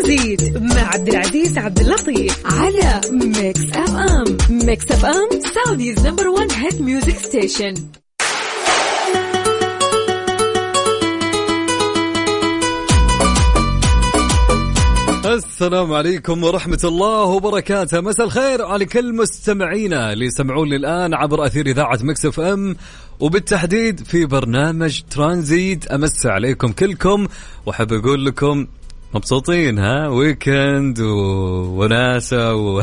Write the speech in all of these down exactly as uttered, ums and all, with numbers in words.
ترانزيت مع عبد العزيز عبد اللطيف على ميكس اف ام. ميكس اف ام سعوديز نمبر وان هيت ميوزك ستيشن. السلام عليكم ورحمة الله وبركاته. مساء الخير على كل مستمعينا اللي يسمعون الآن عبر أثير إذاعة ميكس اف ام، وبالتحديد في برنامج ترانزيت. أمس عليكم كلكم وحب أقول لكم مبسوطين، ها ويكند وناسة و...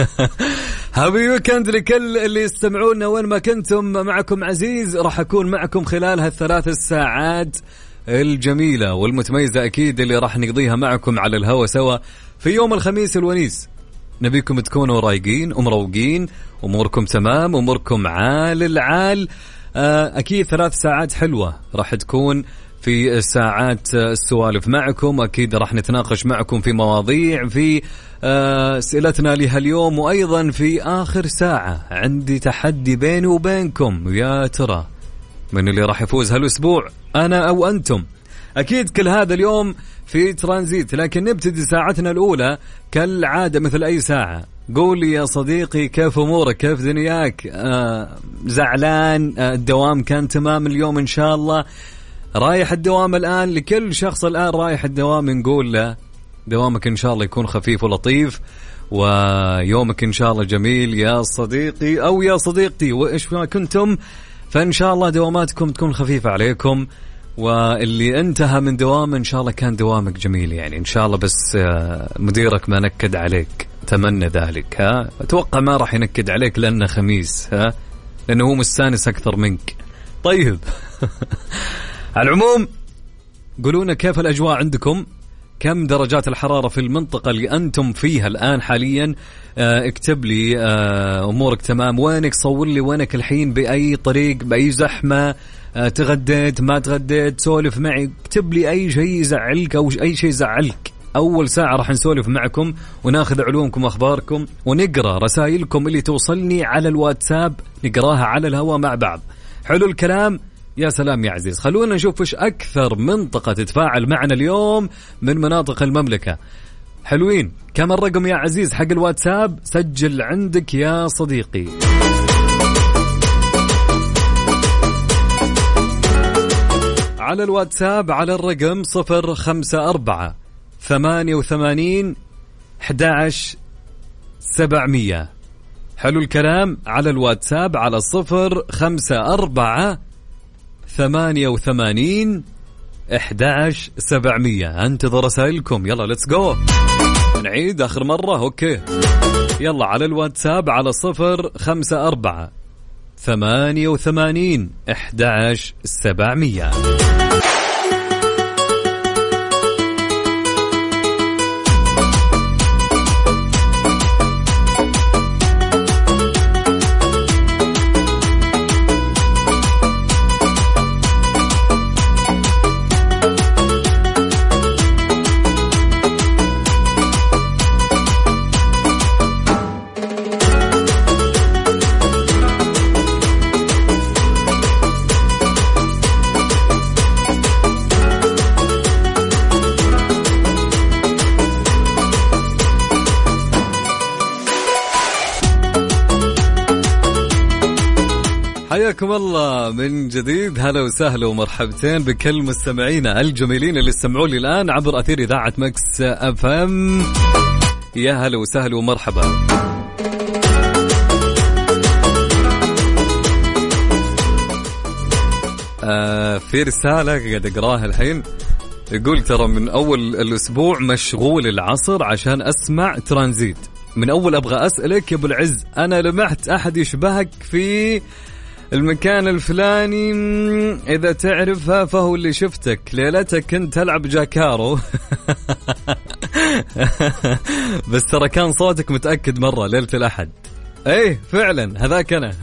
هابي ويكند لكل اللي يستمعونا وين ما كنتم. معكم عزيز، راح أكون معكم خلال هالثلاث الساعات الجميلة والمتميزة أكيد اللي راح نقضيها معكم على الهوا سوا في يوم الخميس الونيس. نبيكم تكونوا رايقين ومروقين، أموركم تمام، أموركم عال العال. أكيد ثلاث ساعات حلوة راح تكون في ساعات السوالف معكم. أكيد راح نتناقش معكم في مواضيع في أسئلتنا لها اليوم، وأيضا في آخر ساعة عندي تحدي بيني وبينكم. يا ترى من اللي راح يفوز هالأسبوع، أنا أو أنتم؟ أكيد كل هذا اليوم في ترانزيت، لكن نبتدي ساعتنا الأولى كالعادة مثل أي ساعة. قولي يا صديقي كيف أمورك، كيف دنياك؟ آه زعلان؟ آه الدوام كان تمام اليوم إن شاء الله؟ رايح الدوام الآن؟ لكل شخص الآن رايح الدوام نقول له دوامك إن شاء الله يكون خفيف ولطيف، ويومك إن شاء الله جميل يا صديقي أو يا صديقتي، وإيش ما كنتم، فإن شاء الله دواماتكم تكون خفيفة عليكم. واللي انتهى من دوام إن شاء الله كان دوامك جميل، يعني إن شاء الله بس مديرك ما نكد عليك، تمنى ذلك. ها أتوقع ما راح ينكد عليك لأنه خميس، ها لأنه هو مستانس أكثر منك. طيب على العموم قولونا كيف الأجواء عندكم، كم درجات الحرارة في المنطقة اللي أنتم فيها الآن حاليا. اه اكتب لي اه أمورك تمام، وينك، صور لي وينك الحين، بأي طريق، بأي زحمة، اه تغديت ما تغديت، سولف معي، اكتب لي أي شيء يزعلك أو أي شيء يزعلك. أول ساعة راح نسولف معكم وناخذ علومكم وأخباركم، ونقرأ رسائلكم اللي توصلني على الواتساب، نقراها على الهواء مع بعض. حلو الكلام؟ يا سلام يا عزيز. خلونا نشوف إيش أكثر منطقة تتفاعل معنا اليوم من مناطق المملكة. حلوين؟ كم الرقم يا عزيز حق الواتساب؟ سجل عندك يا صديقي. على الواتساب على الرقم صفر خمسة أربعة ثمانية وثمانين أحد عشر سبعمية. حلو الكلام؟ على الواتساب على صفر خمسة أربعة ثمانية وثمانين أحد عشر سبعمية. انتظر رسائلكم. يلا ليتس جو. نعيد آخر مرة. أوكي يلا على الواتساب على صفر خمسة أربعة ثمانية وثمانين أحد عشر سبعمية. حياكم الله من جديد. هلا وسهلا ومرحبتين بكل مستمعينا الجميلين اللي يستمعون لي الآن عبر أثير إذاعة ميكس اف ام. يا هلا وسهلا ومرحبا. آه في رسالة قاعد أقراها الحين، يقول ترى من أول الأسبوع مشغول العصر عشان أسمع ترانزيت، من أول أبغى أسألك يا أبو العز، أنا لمحت أحد يشبهك في المكان الفلاني، إذا تعرفها فهو اللي شفتك ليلتك كنت تلعب جاكارو. بس ترى كان صوتك متأكد مرة ليلة الأحد. ايه فعلا هذاك أنا.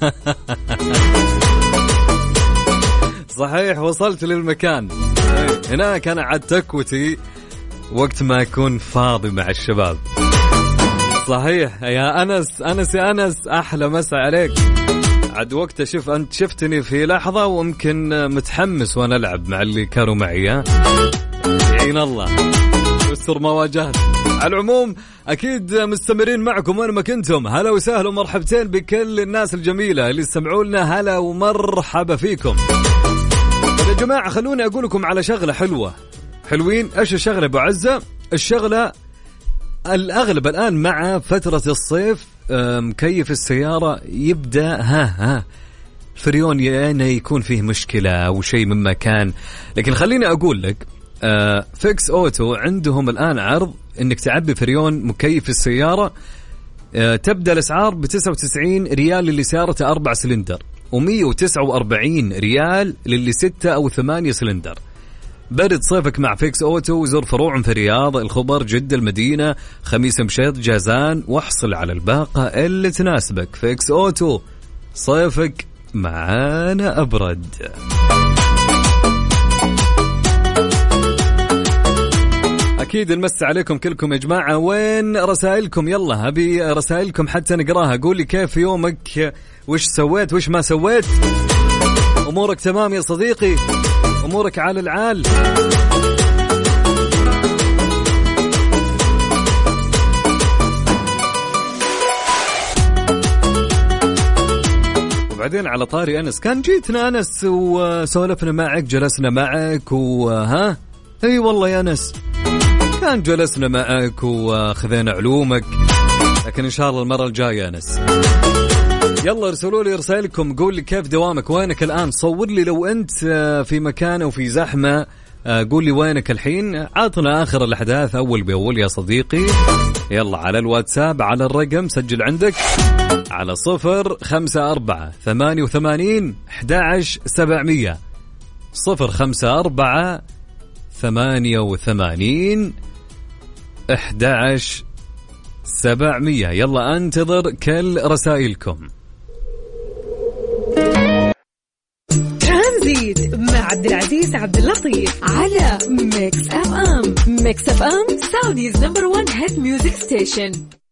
صحيح وصلت للمكان. هناك أنا عاد تكوتي وقت ما أكون فاضي مع الشباب. صحيح يا أنس. أنس يا أنس أحلى مسا عليك. عاد وقت شوف أنت شفتني في لحظة وممكن متحمس وأنا ألعب مع اللي كانوا معي. يعين الله. يستر ما واجهت. على العموم أكيد مستمرين معكم وين ما كنتم. هلا وسهلا ومرحبتين بكل الناس الجميلة اللي يستمعوا لنا. هلا ومرحبا فيكم يا جماعة. خلوني أقول لكم على شغلة حلوة. حلوين. إيش الشغلة أبو عزة؟ الشغلة الأغلب الآن مع فترة الصيف مكيف السيارة يبدأ ها ها فريون يعني يكون فيه مشكلة أو شيء من مكان. لكن خليني أقول لك آه فيكس أوتو عندهم الآن عرض إنك تعبي فريون مكيف السيارة. آه تبدأ الأسعار بتسعة وتسعين ريال للي سيارته أربع سلندر ومية وتسعة وأربعين ريال للي ستة أو ثمانية سلندر. برد صيفك مع فيكس أوتو. وزور فروعهم في الرياض، الخبر، جدة، المدينة، خميس مشيط، جازان، واحصل على الباقة اللي تناسبك. فيكس أوتو، صيفك معانا أبرد. أكيد نمس عليكم كلكم يا جماعة. وين رسائلكم؟ يلا هبي رسائلكم حتى نقراها. قولي كيف يومك، وش سويت وش ما سويت. أمورك تمام يا صديقي؟ أمورك على العال؟ وبعدين على طاري أنس، كان جيتنا أنس وسولفنا معك، جلسنا معك وها اي والله يا أنس كان جلسنا معك وخذينا علومك. لكن إن شاء الله المرة الجاية يا أنس. يلا ارسلوا لي رسائلكم. قول لي كيف دوامك، وينك الآن. صور لي لو أنت في مكان وفي زحمة. قول لي وينك الحين. عطنا آخر الأحداث أول بأول يا صديقي. يلا على الواتساب على الرقم، سجل عندك على صفر خمسة أربعة ثمانية وثمانين أحد عشر سبعمية. صفر خمسة أربعة ثمانية وثمانين أحد عشر سبعمية. يلا أنتظر كل رسائلكم. ترانزيت مع عبد العزيز عبد اللطيف على ميكس اف ام. ميكس اف ام سعوديز نمبر وان هيت ميوزك ستيشن.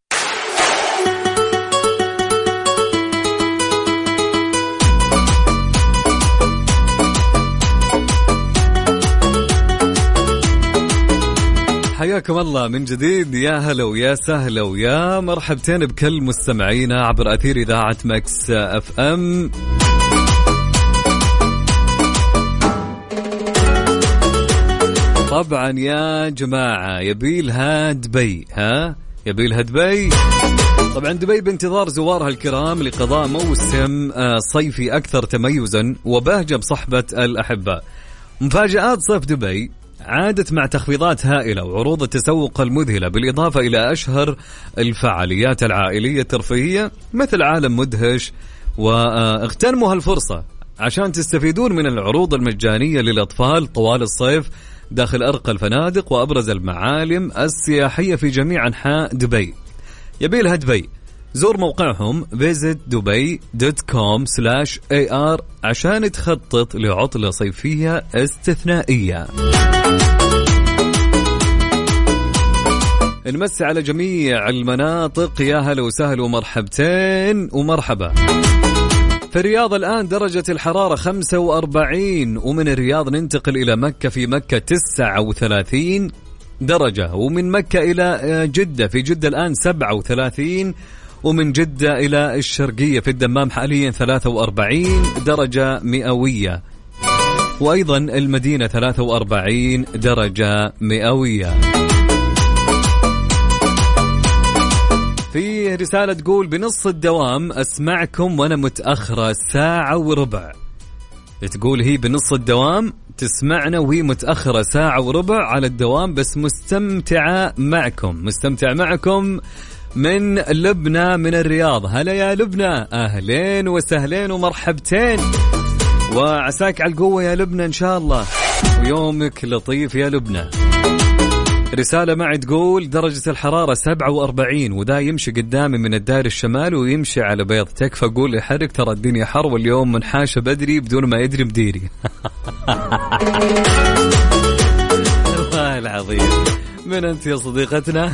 حياكم الله من جديد. يا هلا ويا سهلا ويا مرحبتين بكل مستمعينا عبر أثير إذاعة مكس اف ام. طبعا يا جماعة يبيلها دبي. ها يبيلها دبي. طبعا دبي بانتظار زوارها الكرام لقضاء موسم صيفي أكثر تميزا وبهجة بصحبة الأحباء. مفاجآت صيف دبي عادت مع تخفيضات هائلة وعروض التسوق المذهلة، بالإضافة إلى أشهر الفعاليات العائلية الترفيهية مثل عالم مدهش. واغتنموا هالفرصة عشان تستفيدون من العروض المجانية للأطفال طوال الصيف داخل أرقى الفنادق وأبرز المعالم السياحية في جميع أنحاء دبي. يبيلها دبي. زور موقعهم فيزيت دبي دوت كوم سلاش اي ار عشان تخطط لعطلة صيفية استثنائية. نمسي على جميع المناطق. يا هلا وسهلا ومرحبتين ومرحبا. في الرياض الآن درجة الحرارة خمسة وأربعين، ومن الرياض ننتقل إلى مكة. في مكة تسعة وثلاثين درجة، ومن مكة إلى جدة في جدة الآن سبعة وثلاثين، ومن جدة إلى الشرقية في الدمام حاليا ثلاثة وأربعين درجة مئوية، وأيضا المدينة ثلاثة وأربعين درجة مئوية. في رسالة تقول بنص الدوام أسمعكم وأنا متأخرة ساعة وربع. تقول هي بنص الدوام تسمعنا وهي متأخرة ساعة وربع على الدوام، بس مستمتعة معكم مستمتع معكم من لبنى من الرياض. هلا يا لبنى، أهلين وسهلين ومرحبتين، وعساك على القوة يا لبنى إن شاء الله، ويومك لطيف يا لبنى. رسالة معي تقول درجة الحرارة سبعة وأربعين، ودا يمشي قدامي من الدائر الشمال ويمشي على بيض تك، فقول يحرك ترى الدنيا حر واليوم منحاشة بدري بدون ما يدري مديري. الله العظيم، من أنت يا صديقتنا؟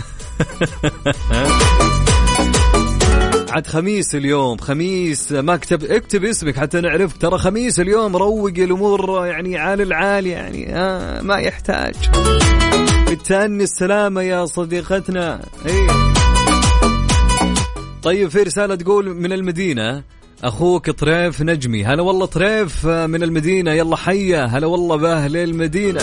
عاد خميس اليوم، خميس ما اكتب اكتب اسمك حتى نعرف، ترى خميس اليوم، روق الأمور يعني عال العال يعني، آه ما يحتاج. بالتأني السلامة يا صديقتنا. ايه طيب في رسالة تقول من المدينة أخوك طريف نجمي. هلا والله طريف من المدينة، يلا حيا. هلا والله بأهل المدينة.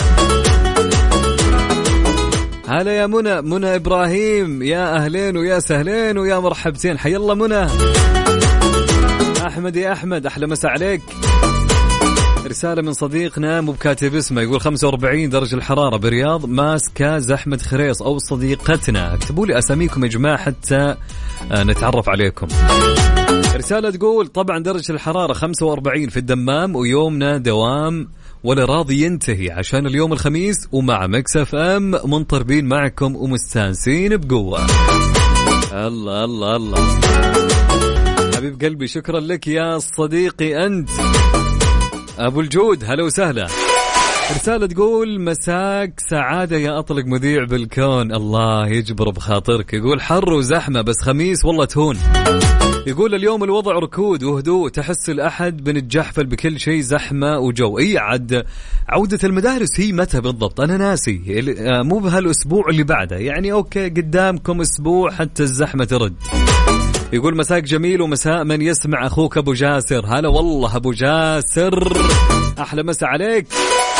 هلا يا منى، منى إبراهيم، يا أهلين ويا سهلين ويا مرحبتين. حي الله منى. أحمد يا أحمد أحلى مسا عليك. رسالة من صديقنا مو بكاتب اسمه، يقول خمسة وأربعين درجة الحرارة بالرياض، ماسكة زحمة خريص. أو صديقتنا، اكتبوا لي أساميكم يا جماعة حتى نتعرف عليكم. رسالة تقول طبعا درجة الحرارة خمسة وأربعين في الدمام ويومنا دوام ولا راضي ينتهي عشان اليوم الخميس، ومع مكس اف ام منطربين معكم ومستانسين بقوة. الله الله الله حبيب قلبي، شكرا لك يا صديقي أنت. أبو الجود هلا وسهلا. رسالة تقول مساك سعادة يا أطلق مذيع بالكون، الله يجبر بخاطرك. يقول حر وزحمة بس خميس والله تهون. يقول اليوم الوضع ركود وهدوء، تحس الأحد بنتجحفل بكل شيء زحمة وجو. إيه عد عودة المدارس هي متى بالضبط؟ أنا ناسي، مو بهالأسبوع اللي بعده يعني. أوكي قدامكم أسبوع حتى الزحمة ترد. يقول مساك جميل ومساء من يسمع أخوك أبو جاسر. هلا والله أبو جاسر أحلى مساء عليك.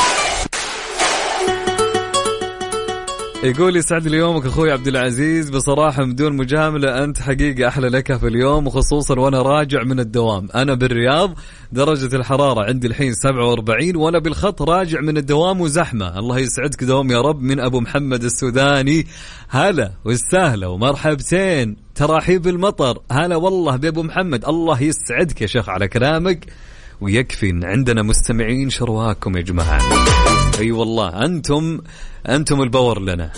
يقول يسعد لي يومك أخوي عبد العزيز، بصراحة بدون مجاملة أنت حقيقة أحلى لك في اليوم، وخصوصا وأنا راجع من الدوام. أنا بالرياض درجة الحرارة عندي الحين سبعة وأربعين وأنا بالخط راجع من الدوام وزحمة. الله يسعدك دوام يا رب. من أبو محمد السوداني. هلا والسهلة ومرحبتين، تراحيب المطر. هلا والله بأبو محمد، الله يسعدك يا شيخ على كلامك، ويكفي إن عندنا مستمعين شرواكم يا جماعة. أي أيوة والله أنتم أنتم البور لنا.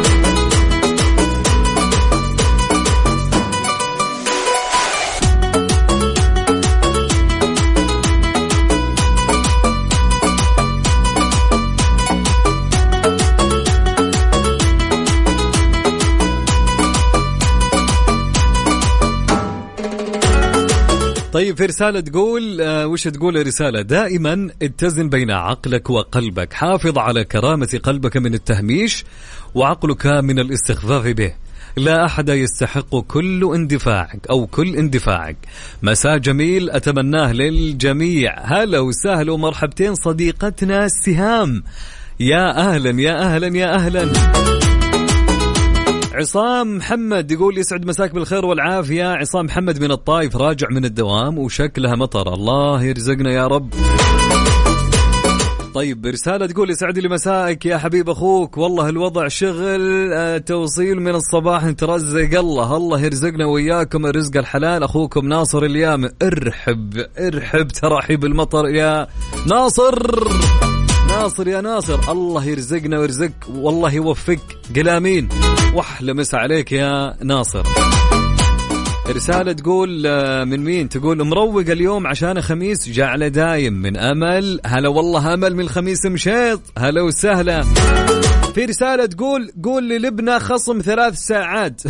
طيب في رسالة تقول آه وش تقول الرسالة؟ دائما اتزن بين عقلك وقلبك، حافظ على كرامة قلبك من التهميش وعقلك من الاستخفاف به. لا أحد يستحق كل اندفاعك أو كل اندفاعك. مساء جميل أتمناه للجميع. هلا وسهلا ومرحبتين صديقتنا السهام. يا أهلا يا أهلا يا أهلا. عصام محمد يقول يسعد مساك بالخير والعافية. عصام محمد من الطائف راجع من الدوام وشكلها مطر، الله يرزقنا يا رب. طيب رسالة تقول يسعد لي مساك يا حبيب أخوك، والله الوضع شغل آه توصيل من الصباح نترزق، الله الله يرزقنا وياكم الرزق الحلال. أخوكم ناصر اليام. ارحب ارحب تراحيب المطر يا ناصر. ناصر يا ناصر الله يرزقنا ويرزق والله يوفق قلامين، واحلى مسا عليك يا ناصر. رسالة تقول من مين؟ تقول مروق اليوم عشان خميس جعله دايم من أمل. هلا والله أمل من الخميس مشيط. هلا وسهلا. في رسالة تقول قول للبنى خصم ثلاث ساعات.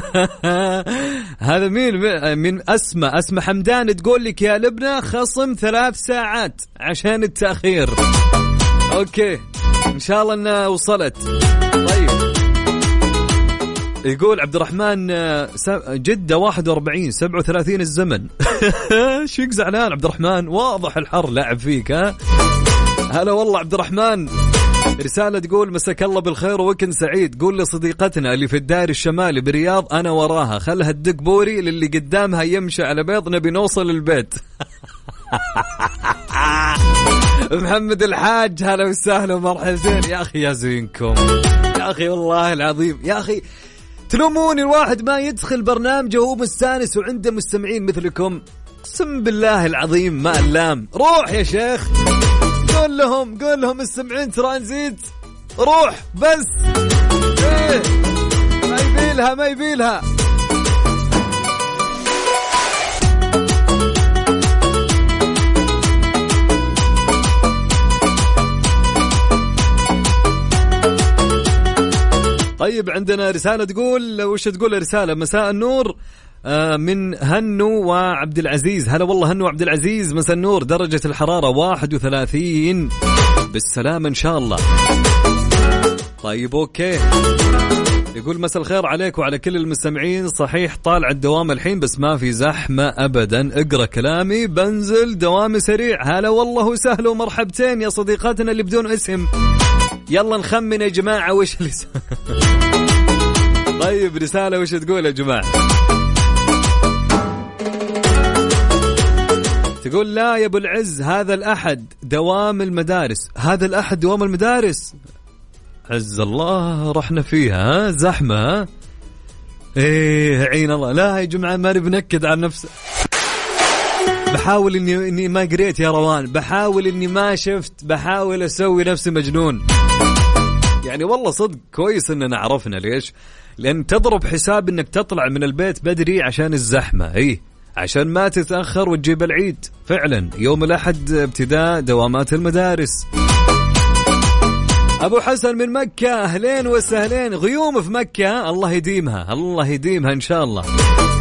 هذا مين؟ من أسمى أسمى حمدان تقول لك يا لبنى خصم ثلاث ساعات عشان التأخير. أوكي إن شاء الله أنها وصلت. طيب يقول عبد الرحمن جدة واحد وأربعين سبعة وثلاثين الزمن. شيك زعلان عبد الرحمن، واضح الحر لعب فيك. ها هلا والله عبد الرحمن. رسالة تقول مساك الله بالخير وويكند سعيد. قول لصديقتنا اللي في الدائري الشمالي برياض أنا وراها، خلها تدق بوري للي قدامها يمشي على بيض، نبي نوصل البيت. محمد الحاج هلا وسهلا ومرحبا. يا أخي يا زينكم يا أخي والله العظيم يا أخي، تلوموني الواحد ما يدخل برنامجه وهو مستانس وعنده مستمعين مثلكم. قسم بالله العظيم ما ألام. روح يا شيخ قول لهم قول لهم مستمعين ترانزيت روح بس. ايه ما يبيلها ما يبيلها. طيب عندنا رسالة تقول وش تقول رسالة؟ مساء النور من هنو وعبد العزيز. هلا والله هنو وعبد العزيز مساء النور. درجة الحرارة واحد وثلاثين بالسلامة إن شاء الله. طيب أوكي. يقول مساء الخير عليك وعلى كل المستمعين. صحيح طالع الدوام الحين بس ما في زحمة أبدا. اقرأ كلامي بنزل دوامي سريع. هلا والله وسهل ومرحبتين يا صديقاتنا اللي بدون اسم. يلا نخمن يا جماعة وش اللي س... طيب رسالة وش تقول يا جماعة؟ تقول لا يا أبو العز هذا الأحد دوام المدارس. هذا الأحد دوام المدارس عز الله رحنا فيها زحمة. ايه عين الله. لا يا جماعة ما بنكد على نفسه. بحاول اني اني ما قريت يا روان. بحاول اني ما شفت. بحاول اسوي نفسي مجنون. يعني والله صدق كويس اننا عرفنا ليش. لان تضرب حساب انك تطلع من البيت بدري عشان الزحمة. ايه عشان ما تتأخر وتجيب العيد. فعلا يوم الأحد ابتداء دوامات المدارس. أبو حسن من مكة أهلين وسهلين. غيوم في مكة الله يديمها. الله يديمها إن شاء الله.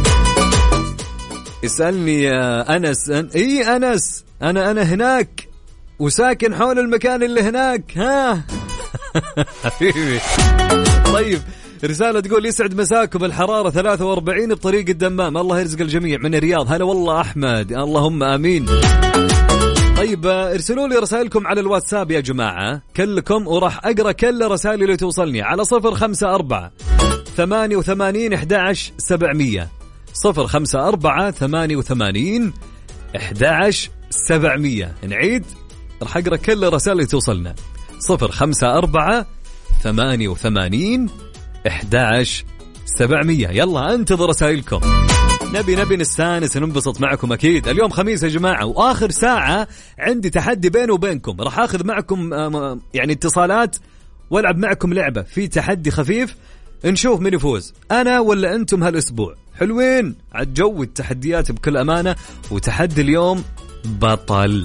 اسألني يا أنس. أن... إيه أنس أنا أنا هناك وساكن حول المكان اللي هناك. ها حبيبي. طيب رسالة تقول يسعد مساكم. الحرارة ثلاثة وأربعين بطريق الدمام. الله يرزق الجميع من الرياض. هلا والله أحمد. اللهم آمين. طيب ارسلوا لي رسائلكم على الواتساب يا جماعة كلكم وراح أقرأ كل رسائل اللي توصلني على صفر خمسة أربعة ثمانية وثمانين أحد عشر سبعمية. صفر خمسة أربعة ثمانية وثمانين أحد عشر سبعمية. نعيد راح أقرأ كل رسائل اللي توصلنا. صفر خمسة أربعة ثمانية وثمانين أحد عشر سبعمية. يلا انتظر رسائلكم. نبي نبي نستانس وننبسط معكم أكيد. اليوم خميس يا جماعة وآخر ساعة عندي تحدي بيني وبينكم. راح أخذ معكم يعني اتصالات والعب معكم لعبة في تحدي خفيف. نشوف من يفوز أنا ولا أنتم هالأسبوع. حلوين عالجو التحديات بكل أمانة. وتحدي اليوم بطل.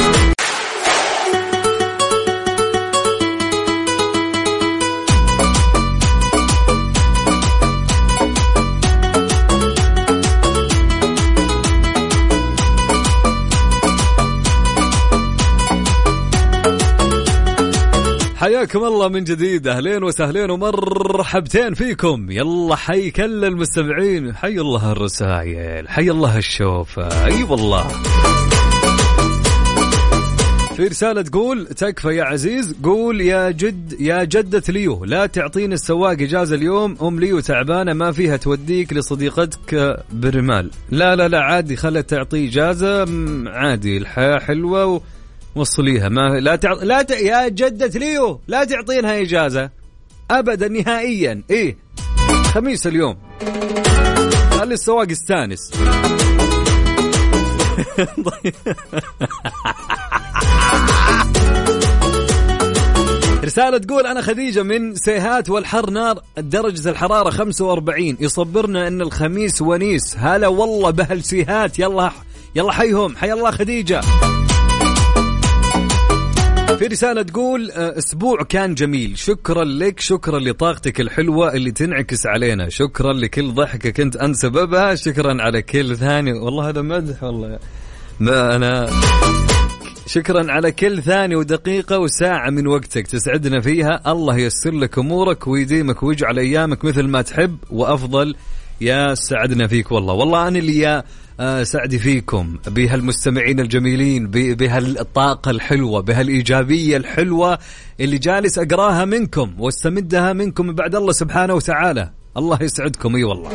حياكم الله من جديد. أهلين وسهلين ومرحبتين فيكم. يلا حي كل المستمعين. حي الله الرسائل. حي الله الشوفة. أي والله. في رسالة تقول تكفى يا عزيز. قول يا جد يا جدة ليو لا تعطيني السواق إجازة اليوم. أم ليو تعبانة ما فيها توديك لصديقتك بالرمال. لا لا لا عادي خلت تعطي إجازة عادي. الحياة حلوة و... وصليها. ما لا تع... لا ت... يا جدة ليو لا تعطينها إجازة أبدا نهائيا. إيه خميس اليوم خلي السواق استانس. رسالة تقول أنا خديجة من سيهات والحر نار. درجة الحرارة خمسة وأربعين. يصبرنا أن الخميس ونيس. هلا والله بهالسيهات. يلا يلا حيهم. حي الله خديجة. في رسالة تقول أسبوع كان جميل. شكرا لك. شكرا لطاقتك الحلوة اللي تنعكس علينا. شكرا لكل ضحكة كنت أنت سببها. شكرا على كل ثاني. والله هذا مدح والله ما أنا. شكرا على كل ثاني ودقيقة وساعة من وقتك تسعدنا فيها. الله ييسر لك أمورك ويديمك ويجعل أيامك مثل ما تحب وأفضل. يا سعدنا فيك والله. والله أنا اللي يا سعدي فيكم بهالمستمعين الجميلين بهالطاقة الحلوة بهالإيجابية الحلوة اللي جالس أقراها منكم واستمدها منكم بعد الله سبحانه وتعالى. الله يسعدكم. اي والله.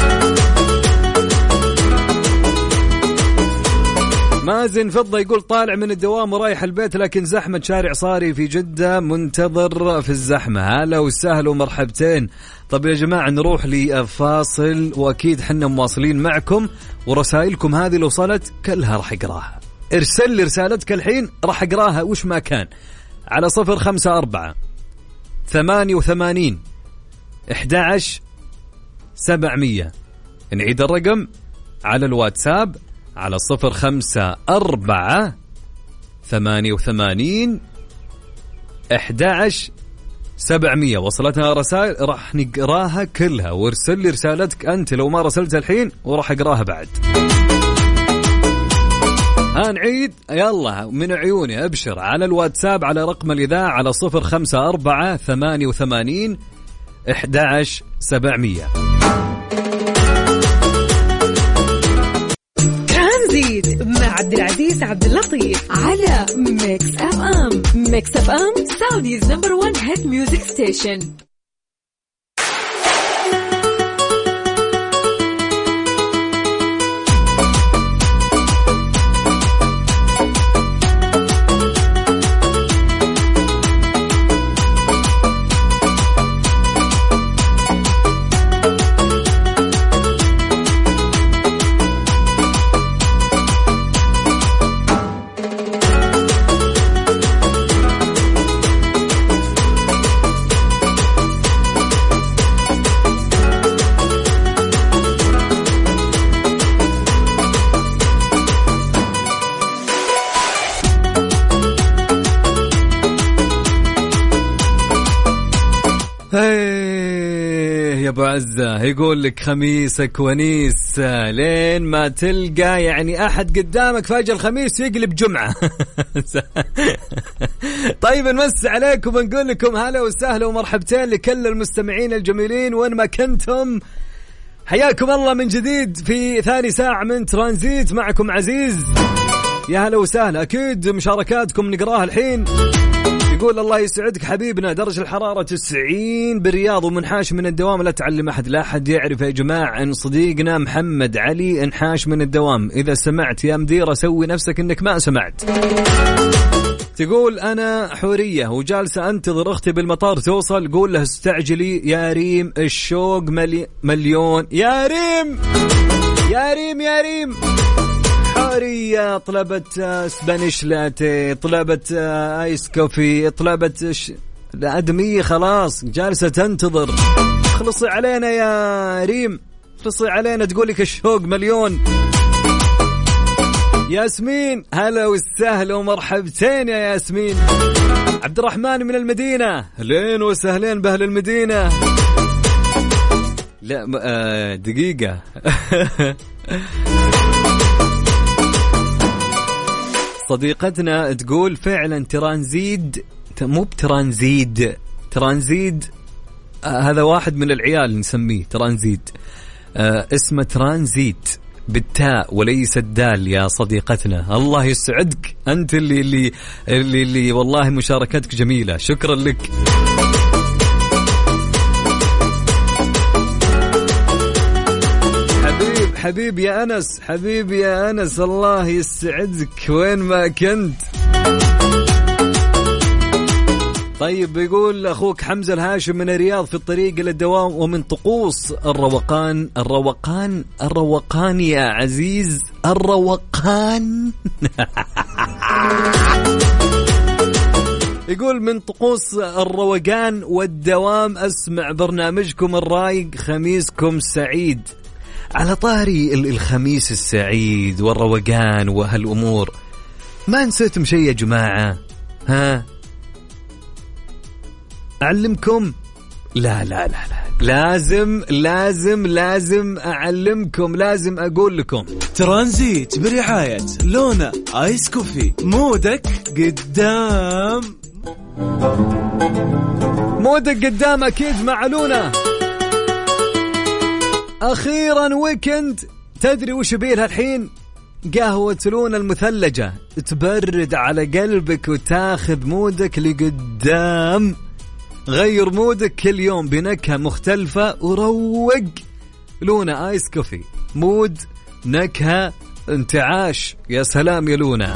مازن فضة يقول طالع من الدوام ورايح البيت لكن زحمة شارع صاري في جدة منتظر في الزحمة. هلا وسهلا ومرحبتين. طب يا جماعة نروح لفاصل وأكيد حنا مواصلين معكم ورسائلكم هذه لو وصلت كلها راح أقراها. ارسل لي رسالتك الحين راح أقراها وش ما كان على صفر خمسة أربعة ثمانية وثمانين أحد عشر سبعمية. نعيد الرقم على الواتساب على صفر خمسة أربعة ثمانية وثمانين أحد عشر سبعمية. وصلتنا رسائل راح نقراها كلها وارسل لي رسالتك أنت لو ما رسلتها الحين وراح أقراها بعد. ها نعيد يلا من عيوني أبشر على الواتساب على رقم الإذاعة على صفر خمسة أربعة ثمانية وثمانين أحد عشر سبعمية. ترانزيت مع عبد العزيز عبد اللطيف على ميكس اف ام. ميكس اف ام سعوديز نمبر ون هيت ميوزك ستيشن. يا ابو عزة يقول لك خميسك ونيس لين ما تلقى يعني احد قدامك فجأة الخميس يقلب جمعة. طيب نمس عليكم ونقول لكم هلا وسهلا ومرحبتين لكل المستمعين الجميلين وين ما كنتم. حياكم الله من جديد في ثاني ساعة من ترانزيت معكم عزيز. يا هلا وسهلا. اكيد مشاركاتكم نقراها الحين. يقول الله يسعدك حبيبنا درجة الحرارة تسعين بالرياض ومنحاش من الدوام. لا تعلم أحد لا أحد يعرف يا جماعة أن صديقنا محمد علي انحاش من الدوام. إذا سمعت يا مدير سوي نفسك أنك ما سمعت. تقول أنا حورية وجالسة أنتظر أختي بالمطار توصل. قول له استعجلي يا ريم الشوق ملي مليون. يا ريم يا ريم يا ريم. حورية طلبت سبانيش لاتي طلبت آيس كوفي طلبت ش... الأدمية خلاص جالسة تنتظر. خلصي علينا يا ريم خلصي علينا. تقولك الشوق مليون. ياسمين هلا وسهلا ومرحبتين يا ياسمين. عبد الرحمن من المدينة لين وسهلين بأهل المدينة. لا آه دقيقة. صديقتنا تقول فعلا ترانزيد مو بترانزيد ترانزيد آه هذا واحد من العيال نسميه ترانزيد. آه اسمه ترانزيد بالتاء وليس الدال يا صديقتنا. الله يسعدك أنت اللي اللي اللي, اللي والله مشاركتك جميلة. شكرا لك. حبيب حبيب يا أنس حبيب يا أنس الله يسعدك وين ما كنت. طيب يقول أخوك حمزة الهاشم من الرياض في الطريق إلى الدوام ومن طقوس الروقان الروقان الروقان يا عزيز الروقان. يقول من طقوس الروقان والدوام أسمع برنامجكم الرايق خميسكم سعيد. على طاري الخميس السعيد والروقان وهالأمور ما نسيتم شيء يا جماعة؟ ها أعلمكم؟ لا لا لا لا لازم لازم لازم أعلمكم لازم أقول لكم. ترانزيت برعاية لونا آيس كوفي. مودك قدام مودك قدام أكيد مع لونا. أخيرا ويكند. تدري وش بيلها الحين؟ قهوة لونا المثلجة تبرد على قلبك وتاخذ مودك لقدام. غير مودك كل يوم بنكهة مختلفة وروق. لونا آيس كوفي مود نكهة انتعاش. يا سلام يا لونا.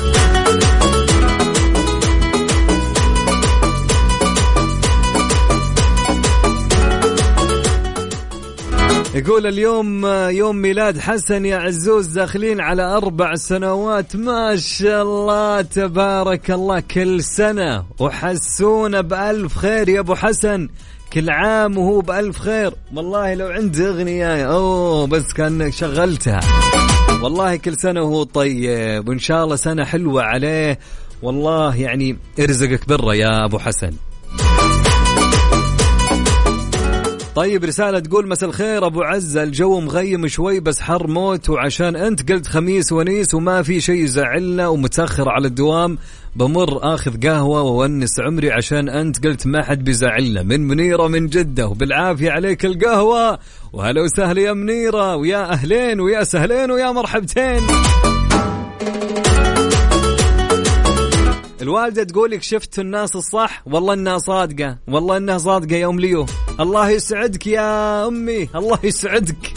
يقول اليوم يوم ميلاد حسن يا عزوز داخلين على أربع سنوات. ما شاء الله تبارك الله كل سنة وحسونا بألف خير يا أبو حسن. كل عام وهو بألف خير. والله لو عندي أغنية أوه بس كان شغلتها. والله كل سنة وهو طيب وإن شاء الله سنة حلوة عليه. والله يعني ارزقك برا يا أبو حسن. طيب رسالة تقول مساء الخير أبو عزة، الجو مغيم شوي بس حر موت، وعشان أنت قلت خميس ونيس وما في شيء يزعلنا ومتأخر على الدوام بمر آخذ قهوة وونس عمري عشان أنت قلت ما حد بيزعلنا. من منيرة من جدة، وبالعافية عليك القهوة. وهلا وسهلا يا منيرة، ويا أهلين ويا سهلين ويا مرحبتين. الوالدة تقولك شفت الناس الصح، والله إنها صادقة، والله إنها صادقة يا أم ليو. الله يسعدك يا أمي، الله يسعدك.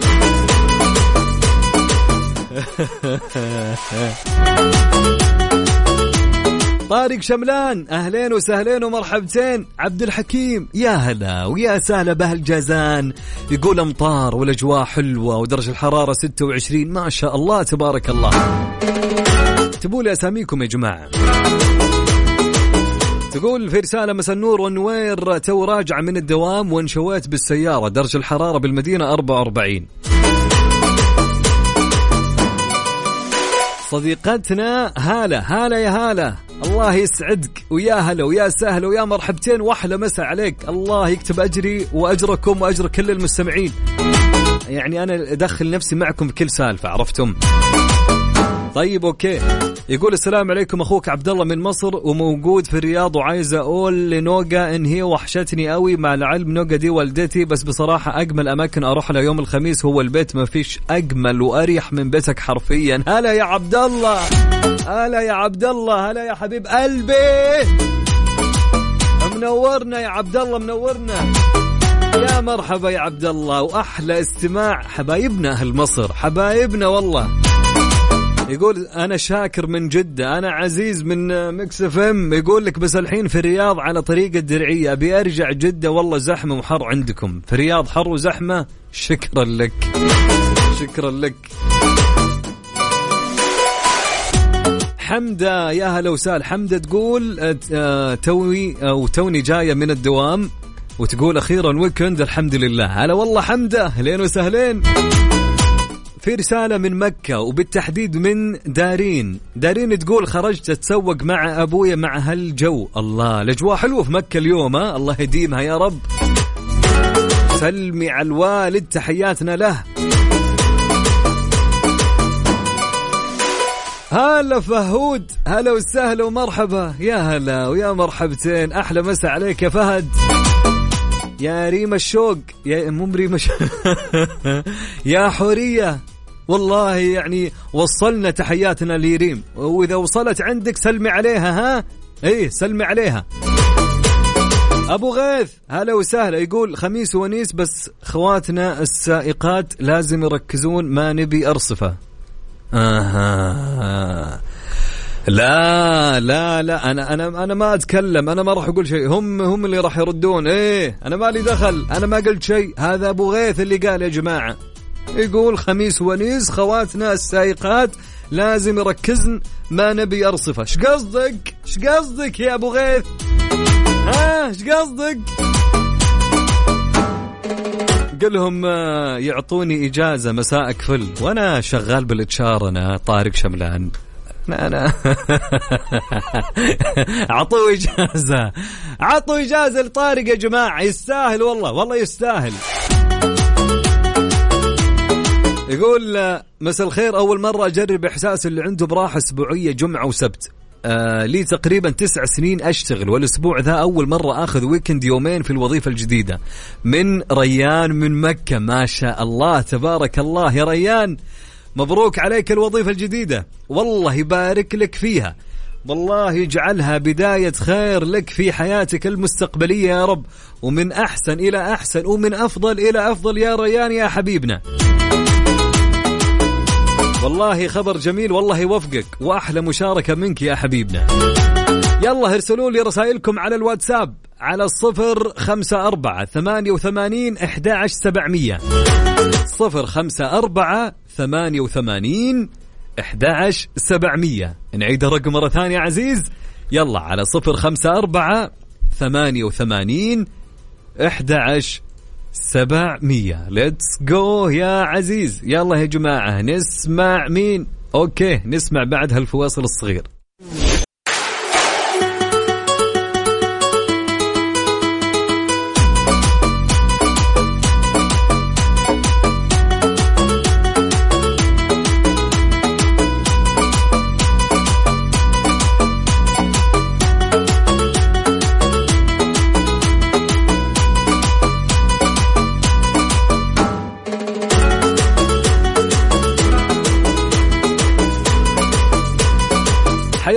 طارق شملان، أهلين وسهلين ومرحبتين. عبد الحكيم، يا هلا ويا سهلا بهالجازان. يقول أمطار والأجواء حلوة ودرجة الحرارة ستة وعشرين، ما شاء الله تبارك الله. تبولي أساميكم يا جماعة. تقول في رسالة مساء النور والنوير، تو راجع من الدوام وانشويت بالسيارة، درجة الحرارة بالمدينة أربعة وأربعين. صديقتنا هالة، هالة يا هالة، الله يسعدك ويا هلا ويا سهلا ويا مرحبتين واحلى مساء عليك. الله يكتب أجري وأجركم وأجر كل المستمعين، يعني أنا أدخل نفسي معكم في كل سالفة، عرفتم؟ طيب أوكي. يقول السلام عليكم، أخوك عبد الله من مصر وموجود في الرياض، وعايز أقول لنوغا إن هي وحشتني قوي، مع العلم نوغا دي والدتي، بس بصراحة أجمل أماكن أروح لها يوم الخميس هو البيت، ما فيش أجمل وأريح من بيتك حرفيا. هلا يا عبد الله، هلا يا عبد الله، هلا يا حبيب قلبي، منورنا يا عبد الله، منورنا. يا مرحبا يا عبد الله، وأحلى استماع حبايبنا أهل مصر، حبايبنا والله. يقول أنا شاكر من جدة، أنا عزيز من ميكس اف ام، يقول لك بس الحين في الرياض على طريق الدرعية، أبي أرجع جدة، والله زحمة وحر عندكم في الرياض، حر وزحمة. شكرا لك، شكرا لك. حمدة، يا هلا وسهلا. حمدة تقول توي أو توني جاية من الدوام، وتقول أخيرا ويكند الحمد لله. هلا والله حمدة، أهلين وسهلين. في رسالة من مكة وبالتحديد من دارين. دارين تقول خرجت أتسوق مع أبويا مع هالجو، الله الأجواء حلوة في مكة اليوم، ها الله يديمها يا رب. سلمي على الوالد، تحياتنا له. هلا فهود، هلا وسهلا ومرحبا، يا هلا ويا مرحبتين، أحلى مساء عليك يا فهد. يا ريم الشوق، يا مم ريم الشوق. يا حورية، والله يعني وصلنا تحياتنا لريم، وإذا وصلت عندك سلمي عليها، ها ايه سلمي عليها. أبو غيث، هلا وسهلا. يقول خميس ونيس بس خواتنا السائقات لازم يركزون، ما نبي أرصفة. آه. لا لا لا أنا أنا أنا ما أتكلم، أنا ما راح أقول شيء، هم هم اللي راح يردون. إيه أنا ما لي دخل، أنا ما قلت شيء، هذا أبو غيث اللي قال يا جماعة. يقول خميس ونيس خواتنا السائقات لازم يركزن، ما نبي أرصفة. إيش قصدك؟ إيش قصدك يا أبو غيث؟ ها إيش قصدك؟ قلهم يعطوني إجازة مساءك فل، وأنا شغال بالإتشار، أنا طارق شملان، أنا عطوا إجازة، عطوا إجازة لطارق يا جماعة، يستاهل والله، والله يستاهل. يقول مساء الخير، أول مرة أجرب إحساس اللي عنده براحة أسبوعية جمعة وسبت. آه لي تقريبا تسع سنين أشتغل، والأسبوع ذا أول مرة أخذ ويكند يومين في الوظيفة الجديدة. من ريان من مكة، ما شاء الله تبارك الله يا ريان، مبروك عليك الوظيفة الجديدة، والله يبارك لك فيها، والله يجعلها بداية خير لك في حياتك المستقبلية يا رب، ومن أحسن إلى أحسن ومن أفضل إلى أفضل يا ريان يا حبيبنا. والله خبر جميل، والله يوفقك، وأحلى مشاركة منك يا حبيبنا. يلا ارسلوا لي رسائلكم على الواتساب على الصفر خمسة أربعة ثمانية وثمانين أحد عشر سبعمية، صفر خمسة أربعة ثمانية وثمانين أحد عشر سبعمية. نعيد الرقم مرة ثانية عزيز، يلا على صفر خمسة أربعة ثمانية وثمانين أحد عشر سبعمية. ليتس جو يا عزيز. يلا يا جماعة نسمع مين؟ أوكي نسمع بعد هالفواصل الصغير.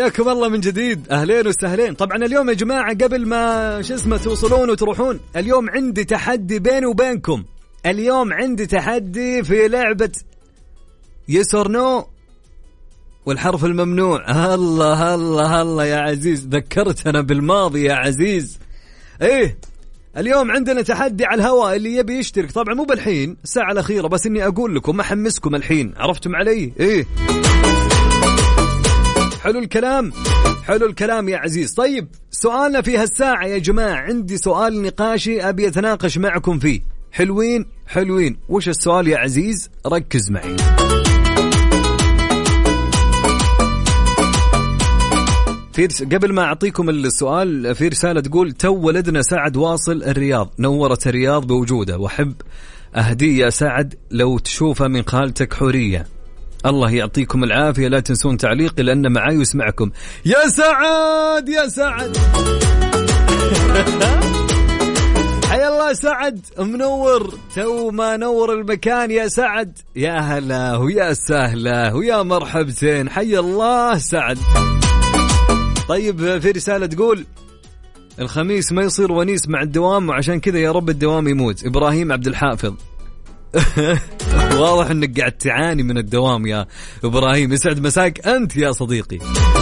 حياكم الله من جديد، أهلين وسهلين. طبعا اليوم يا جماعة قبل ما شو اسمه توصلون وتروحون، اليوم عندي تحدي بيني وبينكم. اليوم عندي تحدي في لعبة يس اور نو والحرف الممنوع. الله الله الله يا عزيز، ذكرتنا بالماضي يا عزيز. ايه اليوم عندنا تحدي على الهواء، اللي يبي يشترك طبعا مو بالحين، الساعة الأخيرة، بس إني أقول لكم أحمسكم الحين، عرفتم علي؟ إيه حلو الكلام، حلو الكلام يا عزيز. طيب سؤالنا في هالساعة يا جماعة، عندي سؤال نقاشي أبي أتناقش معكم فيه. حلوين حلوين. وش السؤال يا عزيز؟ ركز معي. في قبل ما أعطيكم السؤال، في رسالة تقول: تو ولدنا سعد واصل الرياض، نورت الرياض بوجوده، وحب أهدي يا سعد لو تشوفه من خالتك حورية. الله يعطيكم العافية، لا تنسون تعليقي لأن معاي واسمعكم. يا سعد يا سعد حيا الله سعد، منور، تو ما نور المكان يا سعد. يا هلا ويا سهلا ويا مرحبتين، حيا الله سعد. طيب في رسالة تقول: الخميس ما يصير ونيس مع الدوام، وعشان كذا يا رب الدوام يموت. إبراهيم عبد الحافظ. واضح انك قاعد تعاني من الدوام يا إبراهيم، يسعد مساك أنت يا صديقي.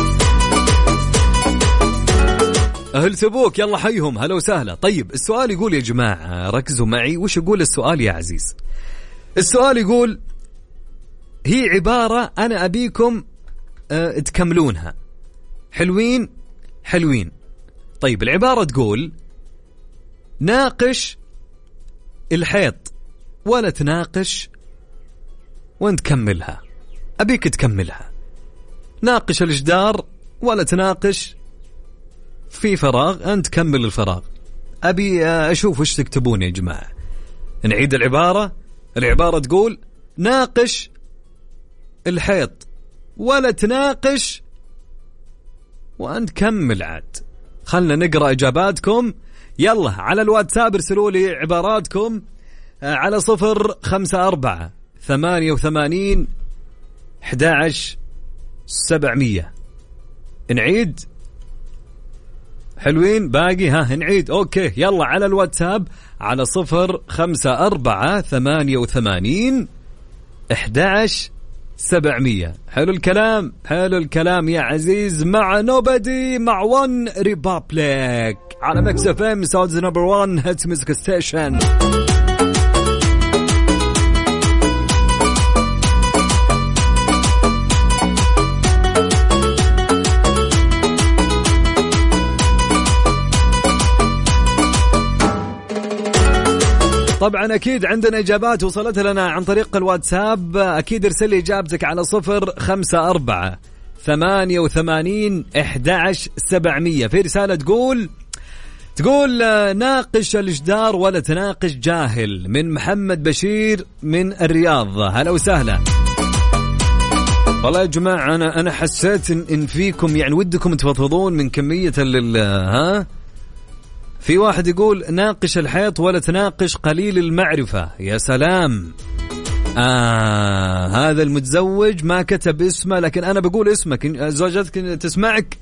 أهل تبوك يلا حيهم، هلا وسهلا. طيب السؤال يقول يا جماعة، ركزوا معي. وش يقول السؤال يا عزيز؟ السؤال يقول: هي عبارة أنا أبيكم أه تكملونها. حلوين حلوين. طيب العبارة تقول: ناقش الحيط ولا تناقش وانت كملها. أبيك تكملها. ناقش الجدار ولا تناقش في فراغ، أنت كمل الفراغ. أبي أشوف وش تكتبون يا جماعة. نعيد العبارة. العبارة تقول: ناقش الحيط ولا تناقش وأنت كمل. عاد خلنا نقرأ إجاباتكم. يلا على الواتساب ارسلوا لي عباراتكم على صفر خمسة أربعة ثمانية وثمانين أحد عشر سبعمية. نعيد. حلوين باقي؟ ها نعيد. أوكي يلا على الواتساب على صفر خمسة أربعة ثمانية وثمانين أحد عشر سبعمية. حلو الكلام، حلو الكلام يا عزيز. مع نوبدي مع ون ريبابليك على ميكس اف ام ساودز نمبر ون هيت ميوزك ستيشن. طبعا أكيد عندنا إجابات وصلت لنا عن طريق الواتساب. أكيد ارسل لي إجابتك على صفر خمسة أربعة ثمانية وثمانين أحد عشر سبعمية. في رسالة تقول تقول ناقش الجدار ولا تناقش جاهل، من محمد بشير من الرياض. هلا وسهلا. والله يا جماعة أنا أنا حسيت إن, إن فيكم يعني ودكم تفضفضون من كمية ال ها. في واحد يقول ناقش الحيط ولا تناقش قليل المعرفة. يا سلام. آه هذا المتزوج ما كتب اسمه، لكن أنا بقول اسمك، زوجتك تسمعك.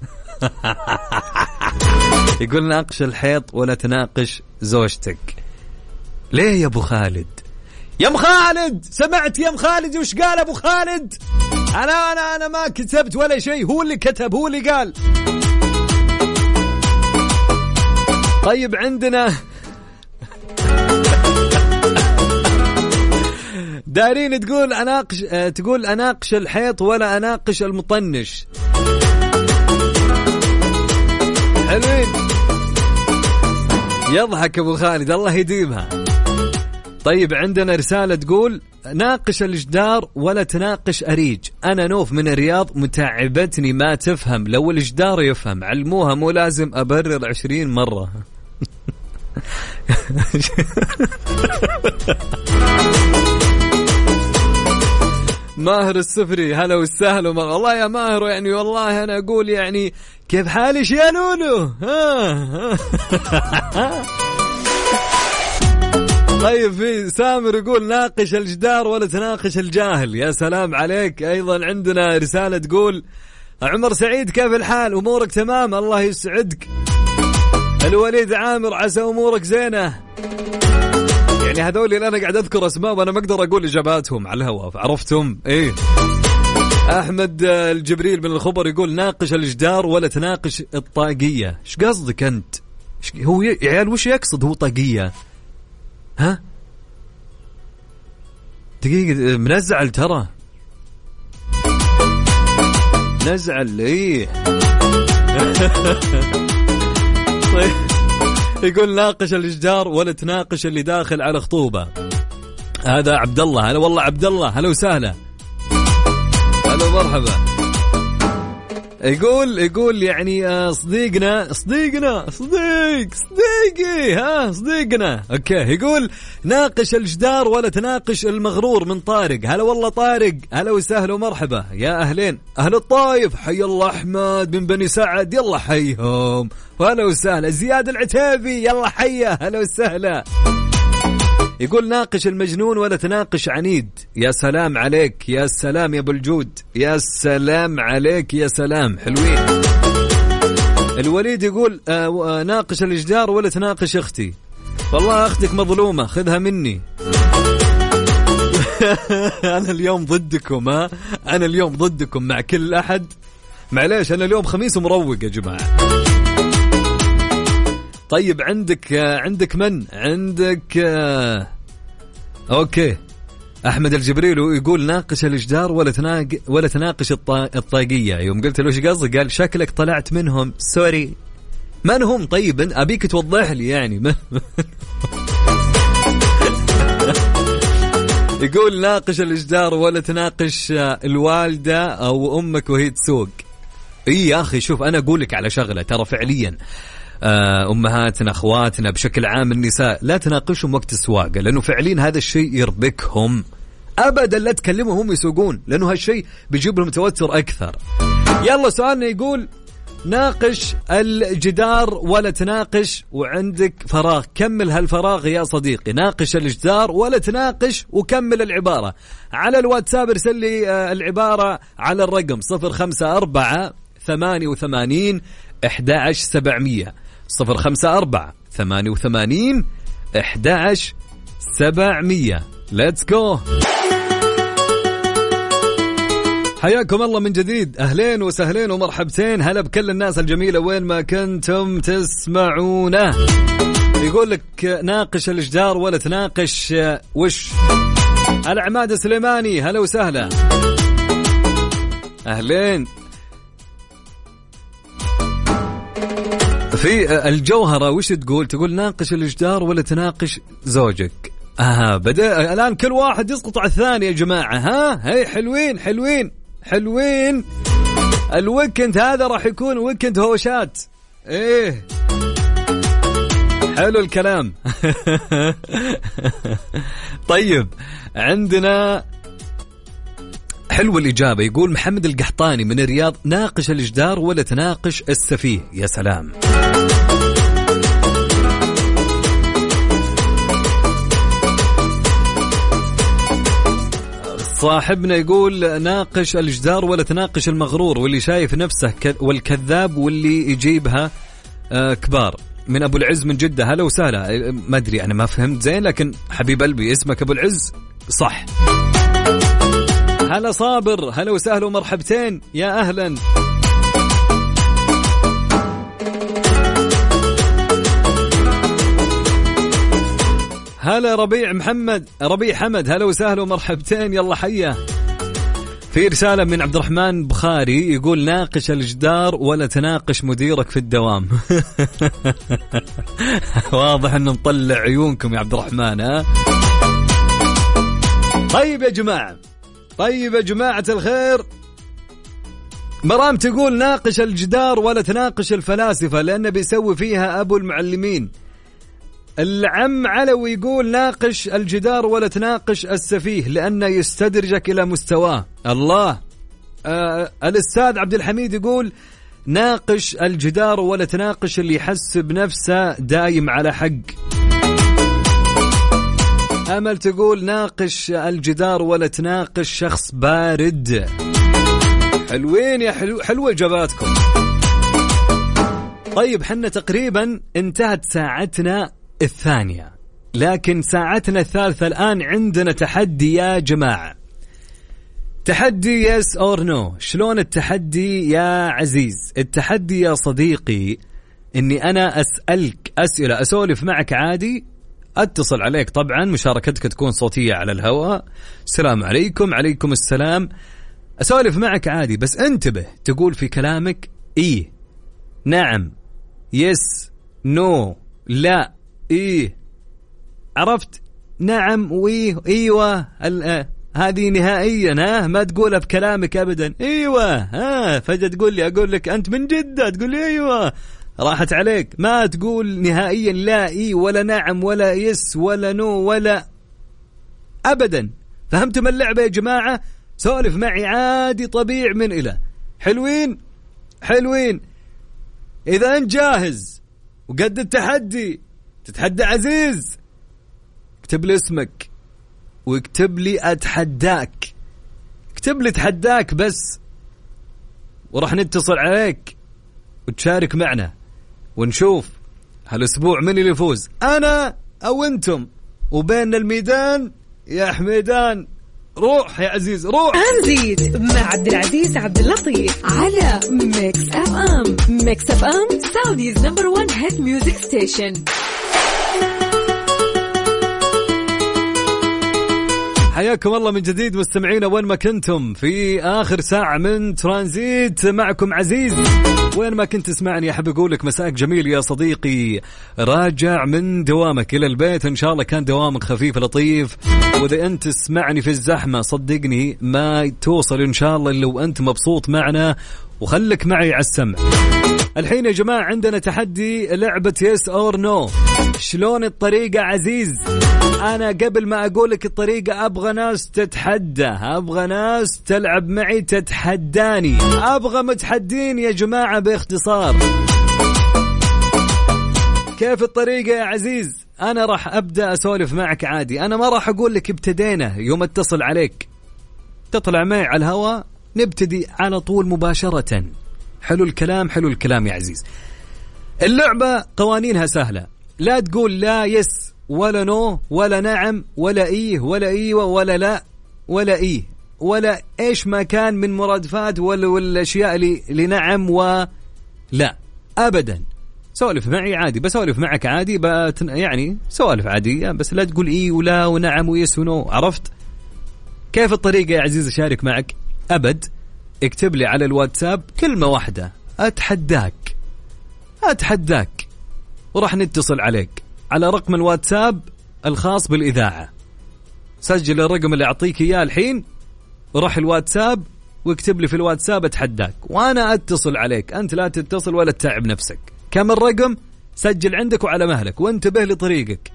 يقول ناقش الحيط ولا تناقش زوجتك. ليه يا أبو خالد؟ يا أم خالد سمعت يا أم خالد وش قال أبو خالد؟ أنا أنا أنا ما كتبت ولا شيء، هو اللي كتب، هو اللي قال. طيب عندنا دارين تقول أناقش تقول أناقش الحيط ولا أناقش المطنش. حلوين. يضحك أبو خالد الله يديمها. طيب عندنا رسالة تقول ناقش الجدار ولا تناقش أريج. أنا نوف من الرياض، متعبتني ما تفهم، لو الجدار يفهم علموها، مو لازم أبرر عشرين مرة. ماهر السفري هلا وسهلا. والله يا ماهر يعني والله أنا أقول يعني كيف حالش يا لولو. طيب في سامر يقول ناقش الجدار ولا تناقش الجاهل. يا سلام عليك. أيضا عندنا رسالة تقول عمر سعيد كيف الحال؟ أمورك تمام؟ الله يسعدك. الوليد عامر عسى أمورك زينة. يعني هذول اللي أنا قاعد أذكر أسماء وأنا ما أقدر أقول إجاباتهم على الهواء، عرفتم؟ إيه. أحمد الجبريل من الخبر يقول ناقش الجدار ولا تناقش الطاقية. إيش قصدك أنت؟ هو يا عيال وش يقصد هو طاقية؟ ها؟ دقيقة منزعل ترى نزعل إيه. طيب يقول ناقش الجدار ولا تناقش اللي داخل على خطوبة. هذا عبد الله. هلا والله عبد الله، هلا وسهلا، هلا مرحبا. يقول يقول يعني صديقنا صديقنا صديق صديقي ها صديقنا اوكي. يقول ناقش الجدار ولا تناقش المغرور من طارق. هلا والله طارق، هلا وسهلا ومرحبا يا اهلين. اهل الطايف حي الله. احمد من بني سعد يلا حيهم، وهلا وسهلا. زياد العتيبي يلا حيه، هلا وسهلا. يقول ناقش المجنون ولا تناقش عنيد. يا سلام عليك، يا سلام يا ابو الجود، يا سلام عليك، يا سلام حلوين. الوليد يقول آه ناقش الجدار ولا تناقش اختي. والله اختك مظلومة خذها مني. انا اليوم ضدكم، ها انا اليوم ضدكم مع كل احد. معليش انا اليوم خميس ومروق يا جماعة. طيب عندك عندك من عندك آه اوكي. احمد الجبريل يقول ناقش الجدار ولا تناق ولا تناقش الطاقية. يوم قلت له ايش قصدك قال شكلك طلعت منهم. سوري من هم؟ طيب ابيك توضح لي يعني. يقول ناقش الجدار ولا تناقش الوالدة او امك وهي تسوق. اي يا اخي شوف انا اقولك على شغلة ترى فعليا أمهاتنا أخواتنا بشكل عام النساء لا تناقشهم وقت السواقة، لأنه فعليا هذا الشيء يربكهم. أبدا لا تكلمهم هم يسوقون، لأنه هالشيء بيجيب لهم توتر أكثر. يلا سؤالنا يقول ناقش الجدار ولا تناقش وعندك فراغ. كمل هالفراغ يا صديقي. ناقش الجدار ولا تناقش وكمل العبارة. على الواتساب ارسل لي العبارة على الرقم صفر خمسة أربعة ثمانية وثمانين أحد عشر سبعمية. صفر خمسة أربعة ثمانية وثمانين أحد عشر سبعمية. Let's go. حياكم الله من جديد، أهلين وسهلين ومرحبتين. هلا بكل الناس الجميلة وين ما كنتم تسمعونه. يقول لك ناقش الجدار ولا تناقش وش. العماد السليماني هلا وسهلا، أهلين. في الجوهرة وش تقول؟ تقول ناقش الجدار ولا تناقش زوجك. آه بدأ الآن كل واحد يسقط على الثاني يا جماعة. ها هي حلوين حلوين حلوين. الويكند هذا راح يكون ويكند هوشات. ايه حلو الكلام. طيب عندنا حلو الإجابة. يقول محمد القحطاني من الرياض ناقش الجدار ولا تناقش السفيه. يا سلام. صاحبنا يقول ناقش الجدار ولا تناقش المغرور واللي شايف نفسه والكذاب واللي يجيبها كبار. من أبو العز من جدة هلا وسهلا. ما أدري أنا ما فهمت زين لكن حبيب قلبي اسمك أبو العز صح. هلا صابر هلا وسهلا ومرحبتين يا أهلا. هلا ربيع محمد ربيع حمد هلا وسهلا ومرحبتين يلا حيا. في رسالة من عبد الرحمن بخاري يقول ناقش الجدار ولا تناقش مديرك في الدوام. واضح انه مطلع عيونكم يا عبد الرحمن. ها طيب يا جماعة، طيب يا جماعة الخير. مرام تقول ناقش الجدار ولا تناقش الفلاسفة لأنه بيسوي فيها أبو المعلمين. العم علوي يقول ناقش الجدار ولا تناقش السفيه لأنه يستدرجك إلى مستواه. الله. آه الأستاذ عبد الحميد يقول ناقش الجدار ولا تناقش اللي يحس بنفسه دايم على حق. أمل تقول ناقش الجدار ولا تناقش شخص بارد. حلوين يا حلو، حلوة إجاباتكم. طيب حنا تقريبا انتهت ساعتنا الثانية، لكن ساعتنا الثالثة الآن عندنا تحدي يا جماعة. تحدي يس أور نو. شلون التحدي يا عزيز؟ التحدي يا صديقي إني أنا أسألك أسئلة، أسولف معك عادي، أتصل عليك طبعا، مشاركتك تكون صوتية على الهواء، السلام عليكم، عليكم السلام، أسولف معك عادي، بس انتبه تقول في كلامك إيه، نعم، يس، نو، لا، إيه، عرفت؟ نعم وإيه، إيوه، هذه نهائيا، ها ما تقولها بكلامك أبدا، إيوه، ها فجأة تقول لي، أقول لك أنت من جدة تقول لي إيوه، راحت عليك. ما تقول نهائيا لا إيه ولا نعم ولا يس ولا نو ولا أبدا. فهمتم اللعبة يا جماعة؟ سولف معي عادي طبيعي من إله. حلوين حلوين. إذا أنت جاهز وقد التحدي، تتحدى عزيز، اكتب لي اسمك واكتب لي أتحداك، اكتب لي تحداك بس، وراح نتصل عليك وتشارك معنا ونشوف هالأسبوع من اللي يفوز، أنا أو أنتم، وبين الميدان يا حميدان. روح يا عزيز روح. ترانزيت مع عبد العزيز عبد اللطيف على ميكس اف ام. ميكس اف ام سعوديز نمبر وان هيت ميوزك ستيشن. حياكم الله من جديد مستمعينا وين ما كنتم في آخر ساعة من ترانزيت، معكم عزيز. وين ما كنت تسمعني أحب أقولك مساك جميل يا صديقي، راجع من دوامك إلى البيت، إن شاء الله كان دوامك خفيف لطيف. وإذا أنت تسمعني في الزحمة صدقني ما توصل إن شاء الله لو أنت مبسوط معنا، وخلك معي على السمع. الحين يا جماعة عندنا تحدي لعبة يس أور نو. شلون الطريقة عزيز؟ أنا قبل ما أقولك الطريقة أبغى ناس تتحدى، أبغى ناس تلعب معي تتحداني، أبغى متحدين يا جماعة. باختصار كيف الطريقة يا عزيز؟ أنا راح أبدأ أسولف معك عادي، أنا ما راح أقول لك ابتدينا. يوم اتصل عليك تطلع معي على الهواء، نبتدي على طول مباشرة. حلو الكلام، حلو الكلام يا عزيز. اللعبة قوانينها سهلة، لا تقول لا يس ولا نو ولا نعم ولا إيه ولا إيوة ولا لا ولا إيه ولا إيش ما كان من مرادفات ولا والأشياء اللي لنعم ولا أبدا. سولف معي عادي، بسولف معك عادي، بات يعني سوالف عادية، بس لا تقول إيه ولا ونعم ويس ونو. عرفت كيف الطريقة يا عزيز؟ أشارك معك أبد. اكتب لي على الواتساب كلمة واحدة، أتحداك، أتحداك، وراح نتصل عليك على رقم الواتساب الخاص بالإذاعة. سجل الرقم اللي أعطيك إياه الحين، وروح الواتساب واكتب لي في الواتساب أتحداك، وأنا أتصل عليك. أنت لا تتصل ولا تتعب نفسك. كم الرقم؟ سجل عندك وعلى مهلك، وانتبه لطريقك.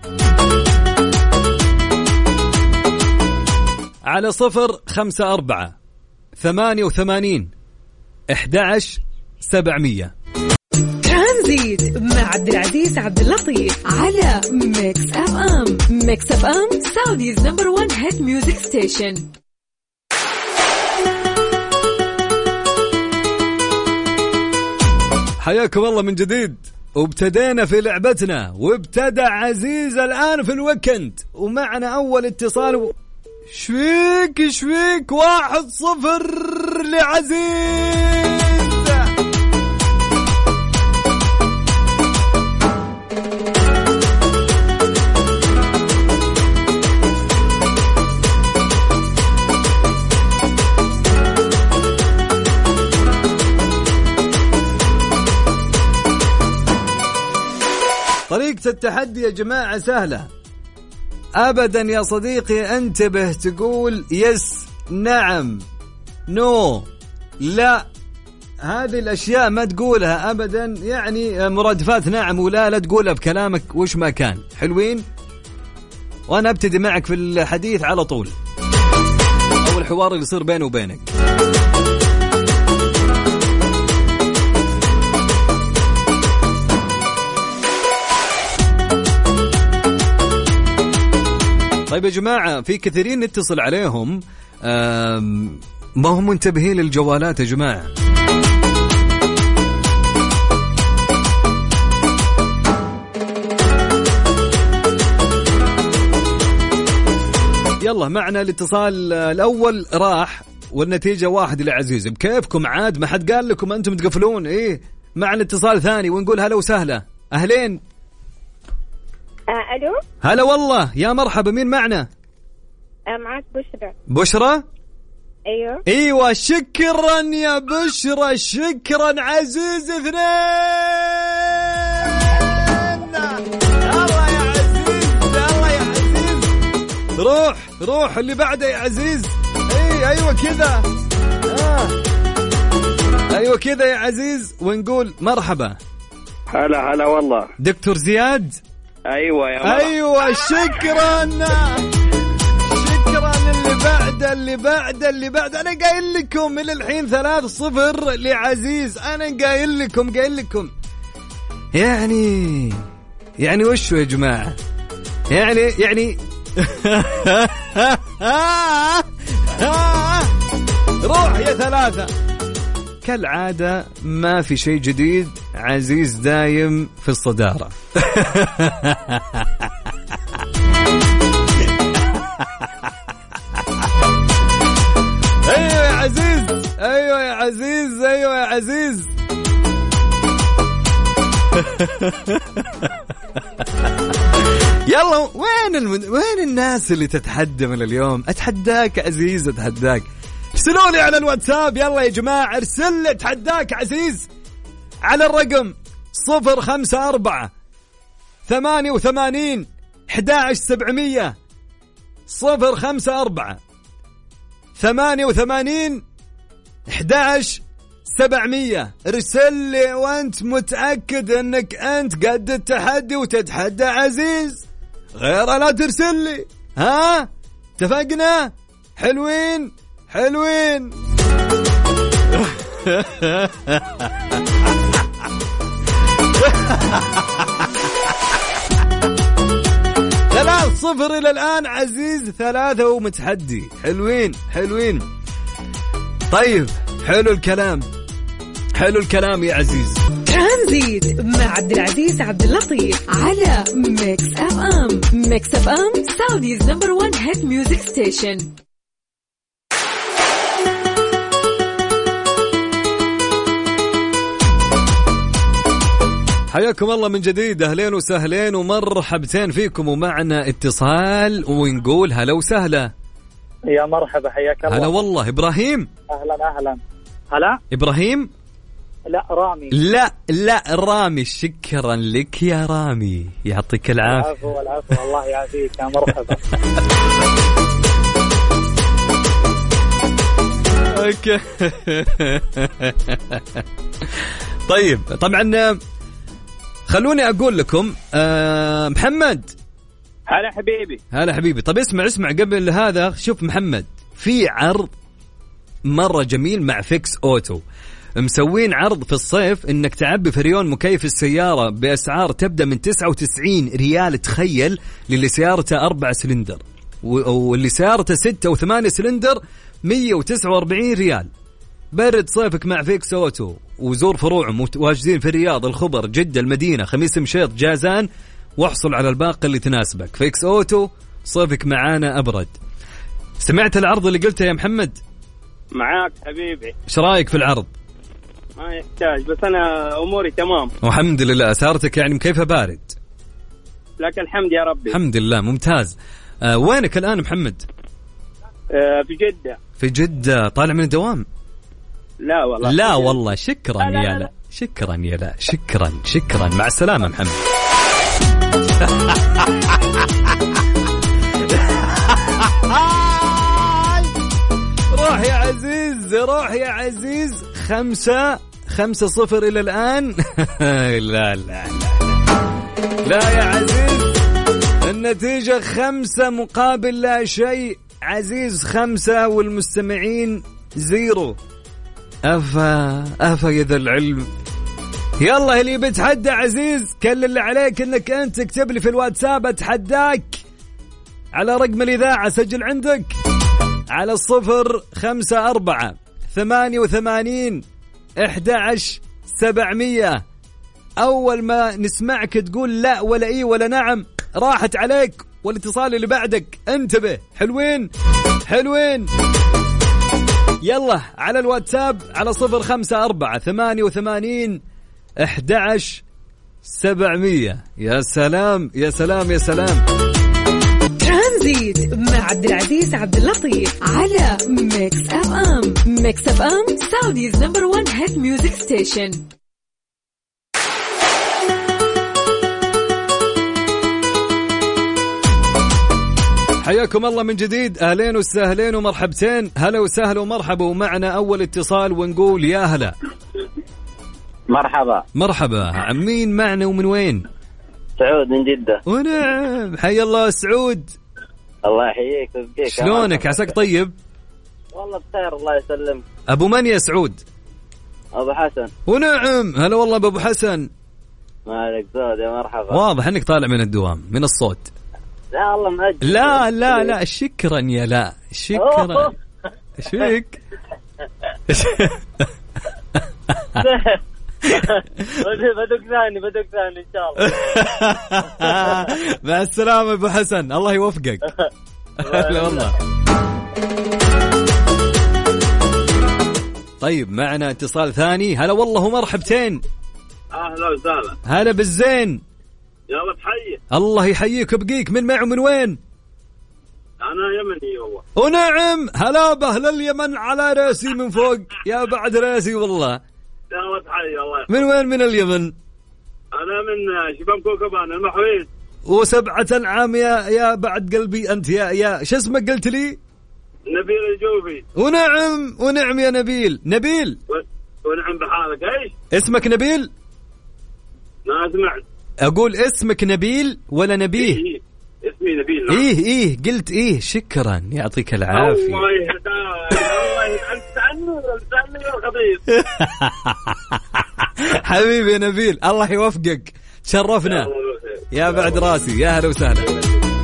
على صفر خمسة أربعة ثمانية وثمانين أحد عشر سبعمية. ترانزيت مع عبد العزيز عبد اللطيف على ميكس اف ام. ميكس اف ام سعوديز نمبر وان هيت ميوزك ستيشن. حياكم الله من جديد، وابتدينا في لعبتنا، وابتدى عزيز الآن في الويكند، ومعنا أول اتصال و... شويك شويك واحد صفر لعزيز. طريقة التحدي يا جماعة سهلة أبدا يا صديقي. انتبه، تقول يس، نعم، نو، لا، هذه الأشياء ما تقولها أبدا، يعني مرادفات نعم ولا لا تقولها بكلامك وش ما كان. حلوين؟ وأنا أبتدي معك في الحديث على طول، أو الحوار اللي يصير بيني وبينك. طيب يا جماعة، في كثيرين نتصل عليهم ما هم منتبهين للجوالات يا جماعة. يلا معنا الاتصال الأول راح والنتيجة واحد لعزيز. بكيفكم عاد، ما حد قال لكم أنتم تقفلون. إيه معنا اتصال ثاني ونقول هلا وسهلا. أهلين. آه، ألو. هلا والله، يا مرحبا، مين معنا؟ آه، معك بشرى. بشرى؟ أيوه أيوه، شكرا يا بشرى، شكرا. عزيز اثنين. الله يا عزيز، الله يا عزيز. روح روح اللي بعده يا عزيز. اي ايوه كذا. آه. ايوه كذا يا عزيز، ونقول مرحبا. هلا هلا والله. دكتور زياد. ايوه يا مرحبا. ايوه شكرا شكرا. اللي بعده اللي بعده اللي بعده. انا قايل لكم من الحين ثلاث صفر لعزيز. انا قايل لكم قايل لكم يعني يعني وشو يا جماعه؟ يعني يعني روح يا ثلاثة. كالعادة ما في شيء جديد، عزيز دايم في الصدارة. أيوة يا عزيز، أيوة يا عزيز، أيوة يا عزيز. يلا وين الم... وين الناس اللي تتحدى من اليوم؟ اتحداك عزيز، اتحداك. ارسلوا لي على الواتساب يلا يا جماعة، ارسل لي اتحداك عزيز على الرقم صفر خمسة أربعة ثمانية وثمانين أحد عشر سبعمية. صفر خمسة أربعة ثمانية وثمانين أحد عشر سبعمية. ارسل لي وانت متأكد انك انت قد التحدي وتتحدى عزيز، غير لا ترسل لي. ها اتفقنا؟ حلوين حلوين. ثلاث صفر الى الان، عزيز ثلاثة ومتحدي. حلوين حلوين. طيب حلو الكلام، حلو الكلام يا عزيز. ترانزيت مع عبد العزيز عبد اللطيف على ميكس اف ام. ميكس اف ام سعوديز نمبر وان هيت ميوزك ستيشن. حياكم الله من جديد، اهلين وسهلين ومرحبتين فيكم، ومعنا اتصال ونقول هلا وسهلا. يا مرحبا، حياك الله. هلا والله. ابراهيم. اهلا اهلا. هلا ابراهيم. لا رامي. لا لا رامي. شكرا لك يا رامي، يعطيك العافية. العفو العفو، الله يعافيك. يا مرحبا. اوكي. طيب طبعا خلوني اقول لكم آه محمد. هلا حبيبي. هلا حبيبي. طب اسمع اسمع قبل هذا، شوف محمد، في عرض مرة جميل مع فيكس أوتو. مسوين عرض في الصيف انك تعبي فريون مكيف السيارة بأسعار تبدأ من تسعة وتسعين ريال، تخيل، للي سيارته أربعة سلندر، واللي سيارته ستة وثمانية سلندر مية وتسعة وأربعين ريال. برد صيفك مع فيكس أوتو، وزور فروعهم متواجدين في الرياض، الخبر، جدة، المدينة، خميس مشيط، جازان، واحصل على الباقة اللي تناسبك. فيكس أوتو، صيفك معانا أبرد. سمعت العرض اللي قلته يا محمد؟ معاك حبيبي. ايش رايك في العرض؟ ما يحتاج، بس أنا أموري تمام والحمد لله. سيارتك يعني مكيفة بارد؟ لك الحمد يا ربي. الحمد لله ممتاز. آه وينك الآن محمد؟ آه في جدة. في جدة. طالع من الدوام؟ لا والله. لا والله. شكرا لا لا يا لا, لا. شكرا يا لا. شكرا شكرا. مع السلامة محمد. روح يا عزيز، روح يا عزيز. خمسة خمسة صفر إلى الآن. لا لا لا لا يا عزيز، النتيجة خمسة مقابل لا شيء. عزيز خمسة والمستمعين زيرو. أفا أفا يا ذا العلم. يلا اللي بتحدى عزيز، كل اللي عليك انك انت تكتب لي في الواتساب اتحداك على رقم الإذاعة، سجل عندك على الصفر خمسة أربعة ثمانية وثمانين أحد عشر سبعمية. أول ما نسمعك تقول لا ولا إيه ولا نعم راحت عليك، والاتصال اللي بعدك انتبه. حلوين حلوين. يلا على الواتساب على صفر خمسة أربعة ثمانية وثمانين أحد عشر سبعمية. يا سلام يا سلام يا سلام. ترانزيت مع عبد العزيز عبد اللطيف على ميكس اف ام. ميكس اف ام سعوديز نمبر وان هيت ميوزك ستيشن. حياكم الله من جديد، اهلين وسهلين ومرحبتين. هلا وسهلا ومرحبا. ومعنا اول اتصال ونقول يا هلا. مرحبا. مرحبا. عمين معنا ومن وين؟ سعود من جدة. ونعم حي الله سعود. الله يحييك ويبقيك. شلونك؟ عساك طيب؟ والله بخير الله يسلمك. ابو من يا سعود؟ ابو حسن. ونعم هلا والله ابو حسن. مالك زود يا مرحبا. واضح انك طالع من الدوام من الصوت. لا والله مأجل. لا لا لا شكرا يا لا شكرا. ايش فيك؟ بدك ثاني بدك ثاني ان شاء الله. مع السلامة ابو حسن الله يوفقك. لا والله. طيب معنا اتصال ثاني. هلا والله مرحبتين. اهلا وسهلا. هلا بالزين. يلا تحيي. الله يحييك ويبقيك. من معه من وين؟ انا يمني والله. ونعم هلا باهل اليمن على راسي من فوق يا بعد راسي والله. يلا تحيي الله. من وين من اليمن؟ انا من شباب كوكبان المحويز. وسبعة أنعام يا يا بعد قلبي أنت يا يا شو اسمك قلت لي؟ نبيل الجوفي. ونعم ونعم يا نبيل. نبيل و... ونعم بحالك. ايش اسمك؟ نبيل؟ ما سمعت. أقول اسمك نبيل ولا نبيه؟ إيه. اسمي نبيل. نعم. إيه إيه قلت إيه. شكرا يعطيك العافية. الله يهداك. الله يهداك عنه عنه الخبيث. حبيبي يا نبيل الله يوفقك. تشرفنا يا بعد راسي. يا هلا وسهلا.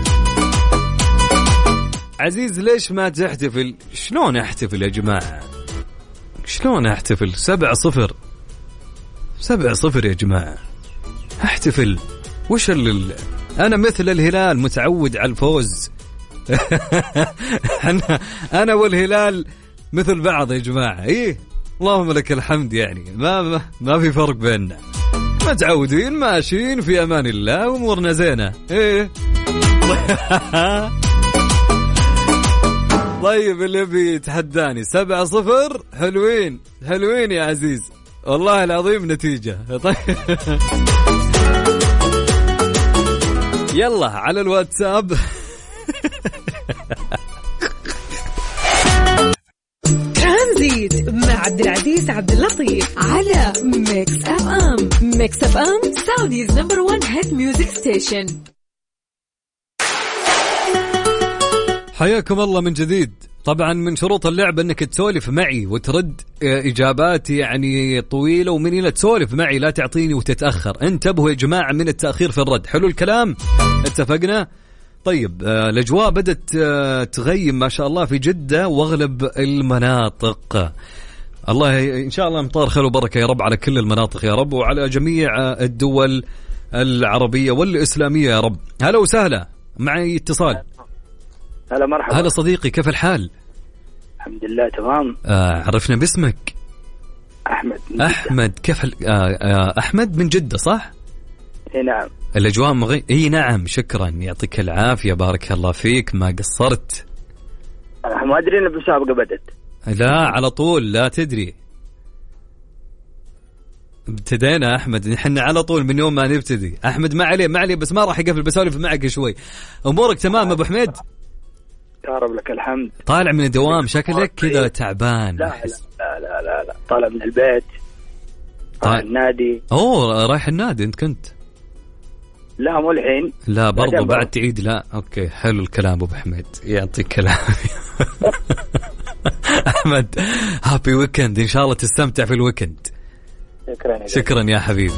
عزيز ليش ما تحتفل؟ شلون احتفل يا جماعة؟ شلون احتفل؟ سبع صفر سبع صفر يا جماعة. احتفل. وش اللي انا مثل الهلال متعود على الفوز. انا انا والهلال مثل بعض يا جماعة. ايه اللهم لك الحمد. يعني ما ما, ما في فرق بيننا. متعودين ماشيين في امان الله وامورنا زينة. ايه. طيب اللي بيتحداني سبعة صفر. حلوين حلوين يا عزيز والله العظيم نتيجة. طيب يلا على الواتساب. ترانزيت مع عبد العزيز عبد اللطيف على ميكس اف ام. ميكس اف ام سعوديز نمبر وان هيت ميوزك ستيشن. حياكم الله من جديد. طبعا من شروط اللعبة انك تسولف معي وترد اجابات يعني طويلة ومنيلة. تسولف معي لا تعطيني وتتأخر. انتبهوا يا جماعة من التأخير في الرد. حلو الكلام؟ اتفقنا؟ طيب الاجواء بدت تغيم ما شاء الله في جدة واغلب المناطق. الله ان شاء الله امطار خير وبركة يا رب على كل المناطق يا رب وعلى جميع الدول العربية والإسلامية يا رب. هلا وسهلا. معي اتصال. هلا مرحبا. هلا صديقي كيف الحال؟ الحمد لله تمام. آه عرفنا باسمك. أحمد. أحمد كيف ال... آه آه أحمد من جدة صح؟ إيه نعم. الأجواء مغي... إيه نعم شكرا يعطيك العافية بارك الله فيك ما قصرت. ما أدري إن المسابقة بدت. لا على طول لا تدري. ابتدينا أحمد نحن على طول من يوم ما نبتدي. أحمد ما عليه ما عليه بس ما راح يقفل بسولف معك شوي. أمورك تمام أبو حميد؟ يا رب لك الحمد. طالع من الدوام شكلك كذا تعبان. لا لا, لا لا لا لا طالع من البيت. طالع النادي. أوه رايح النادي أنت كنت؟ لا مو الحين. لا برضو بعد تعيد. لا أوكي حلو الكلام أبو حميد يعطيك كلام. أحمد هابي ويكند إن شاء الله تستمتع في الويكند. شكرا شكرا يا حبيبي.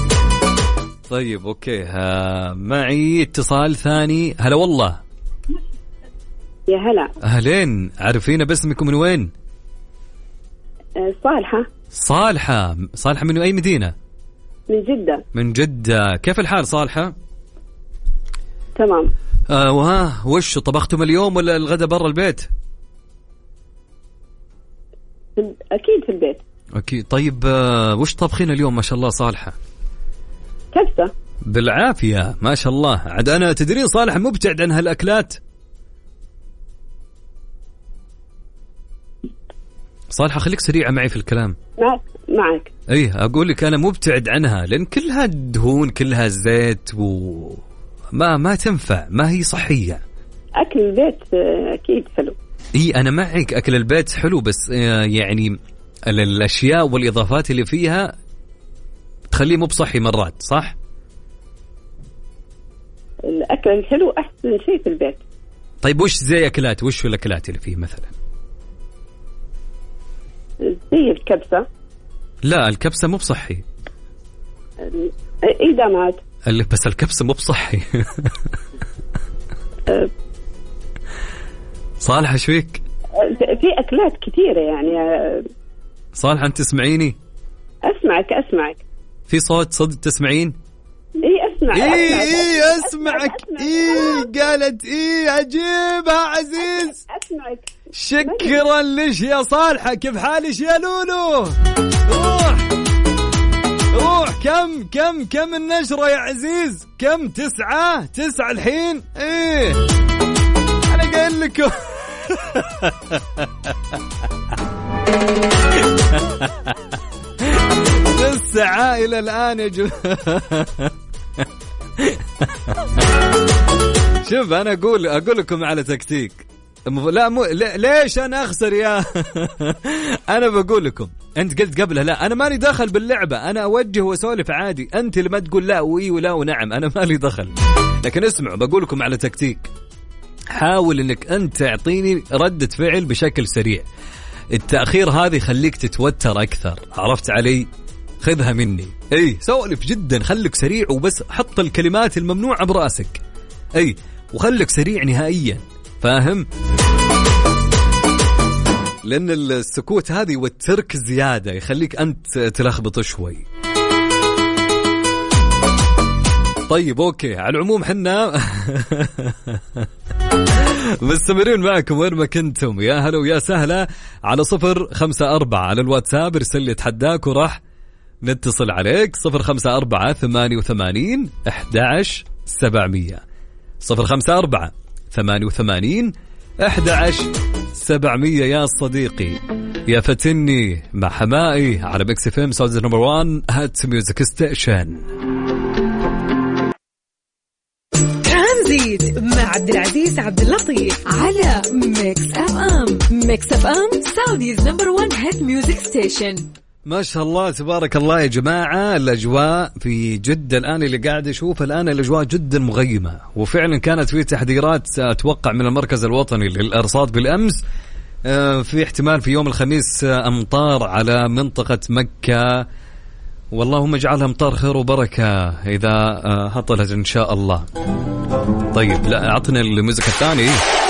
طيب أوكي ها معي اتصال ثاني. هلا والله. يا هلا. أهلين، عارفين باسمكم من وين؟ صالحة. صالحة صالحة من أي مدينة؟ من جدة. من جدة. كيف الحال صالحة؟ تمام. آه وها وش طبختم اليوم ولا الغداء برا البيت؟ أكيد في البيت. أكيد. طيب آه وش طبخين اليوم ما شاء الله صالحة؟ كبسة. بالعافية ما شاء الله. عاد أنا تدرين صالحة مبتعد عن هالأكلات. صالحة خليك سريعة معي في الكلام. معك معك. أيه أقول لك أنا مبتعد عنها لأن كلها دهون كلها زيت وما ما تنفع ما هي صحية. أكل البيت أكيد حلو. إيه أنا معك أكل البيت حلو بس يعني الأشياء والإضافات اللي فيها تخليه مو بصحي مرات صح؟ الأكل الحلو أحسن شيء في البيت. طيب وش زي أكلات وش في الأكلات اللي فيه مثلا؟ زي الكبسة. لا الكبسة مو بصحي. إدامات. بس الكبسة مو بصحي. صالحة ايش فيك؟ في أكلات كثيرة يعني. صالحة أنت تسمعيني؟ أسمعك أسمعك. في صوت صدق تسمعين؟ إيه أسمع. إيه إيه أسمعك. إيه قالت إيه عجيبها عزيز. أسمعك. شكرا ليش يا صالحة. كيف حالش يا لولو؟ روح روح. كم كم كم النشرة يا عزيز؟ كم؟ تسعة تسعة الحين. إيه أنا قايل لكم. تسعة إلى الآن يا جماعة. شوف أنا أقول أقول لكم على تكتيك. لا مو ليش أنا أخسر يا. أنا بقول لكم أنت قلت قبلها لا أنا مالي دخل باللعبة أنا أوجه وأسولف عادي. أنت اللي ما تقول لا وإي ولا ونعم أنا مالي دخل. لكن اسمعوا بقول لكم على تكتيك. حاول إنك أنت تعطيني ردة فعل بشكل سريع. التأخير هذه خليك تتوتر أكثر. عرفت علي؟ خذها مني. أي سولف جدا خليك سريع وبس حط الكلمات الممنوعة براسك. أي وخليك سريع نهائيا. فاهم؟ لأن السكوت هذه والترك زيادة يخليك أنت تلخبط شوي. طيب أوكي على العموم حنا مستمرين معكم وين ما كنتم. يا هلا ويا سهلا على صفر خمسة أربعة على الواتساب. ارسل لي تحداك وراح نتصل عليك. صفر خمسة أربعة ثمانية وثمانين أحد عشر سبعمية. صفر خمسة أربعة ثمانية وثمانين أحد عشر سبعمية. يا صديقي يا فتني مع حمائي على ميكس اف ام ساوند نمبر واحد هات ميوزك ستيشن. ترانزيت مع عبد العزيز عبد اللطيف على ميكس اف ام. ميكس اف ام ساوديز نمبر واحد هات ميوزك ستيشن. ما شاء الله تبارك الله يا جماعة. الأجواء في جدة الآن اللي قاعد أشوف الآن الأجواء جدا مغيمة وفعلا كانت في تحذيرات أتوقع من المركز الوطني للأرصاد بالأمس في احتمال في يوم الخميس أمطار على منطقة مكة. واللهم اجعلها أمطار خير وبركة إذا هطلت إن شاء الله. طيب لا أعطنا الموسيقى الثاني.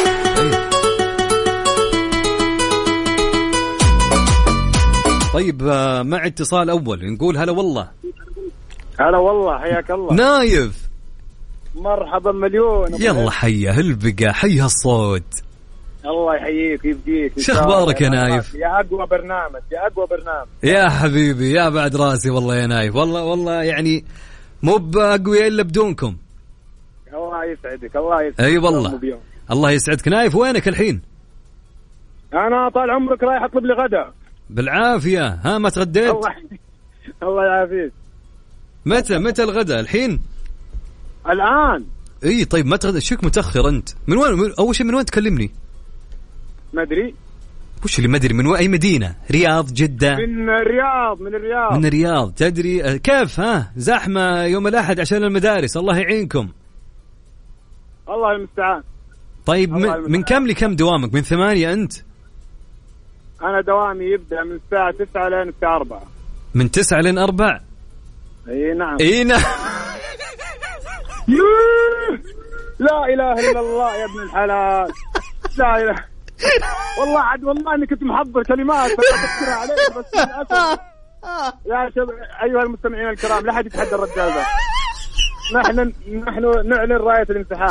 طيب مع اتصال أول نقول هلا والله. هلا والله حياك الله. نايف مرحبا مليون. يلا حيا هالبقى حيا الصوت. الله يحييك ويبديك. شو اخبارك يا نايف؟ يا اقوى برنامج يا اقوى برنامج يا حبيبي يا بعد راسي والله يا نايف. والله والله يعني مو باقوياء الا بدونكم. الله يسعدك الله يسعدك. اي والله الله يسعدك. نايف وينك الحين؟ انا طال عمرك رايح اطلب لي غدا. بالعافيه. ها ما تغديت؟ الله الله يعافيك. متى متى الغدا الحين؟ الان. اي طيب ما تغدى شيك متاخر انت. من وين اول شيء من وين تكلمني؟ ما ادري. وش اللي ما ادري من اي مدينه؟ رياض جده؟ من الرياض من الرياض من الرياض. تدري كيف ها زحمه يوم الاحد عشان المدارس. الله يعينكم. الله المستعان. طيب من, من كم لكم دوامك؟ من ثمانية انت؟ انا دوامي يبدا من الساعه تسعة لين الساعه أربعة. من تسعة لين أربعة؟ اي نعم اي نعم. لا اله الا الله يا ابن الحلال. لا لا والله عاد والله اني كنت محضر كلمات اذكرها عليك بس للاسف. يا شباب ايها المستمعين الكرام لا حد يتحدى الرجال ذا. نحن نحن نعلن راية الانسحاب.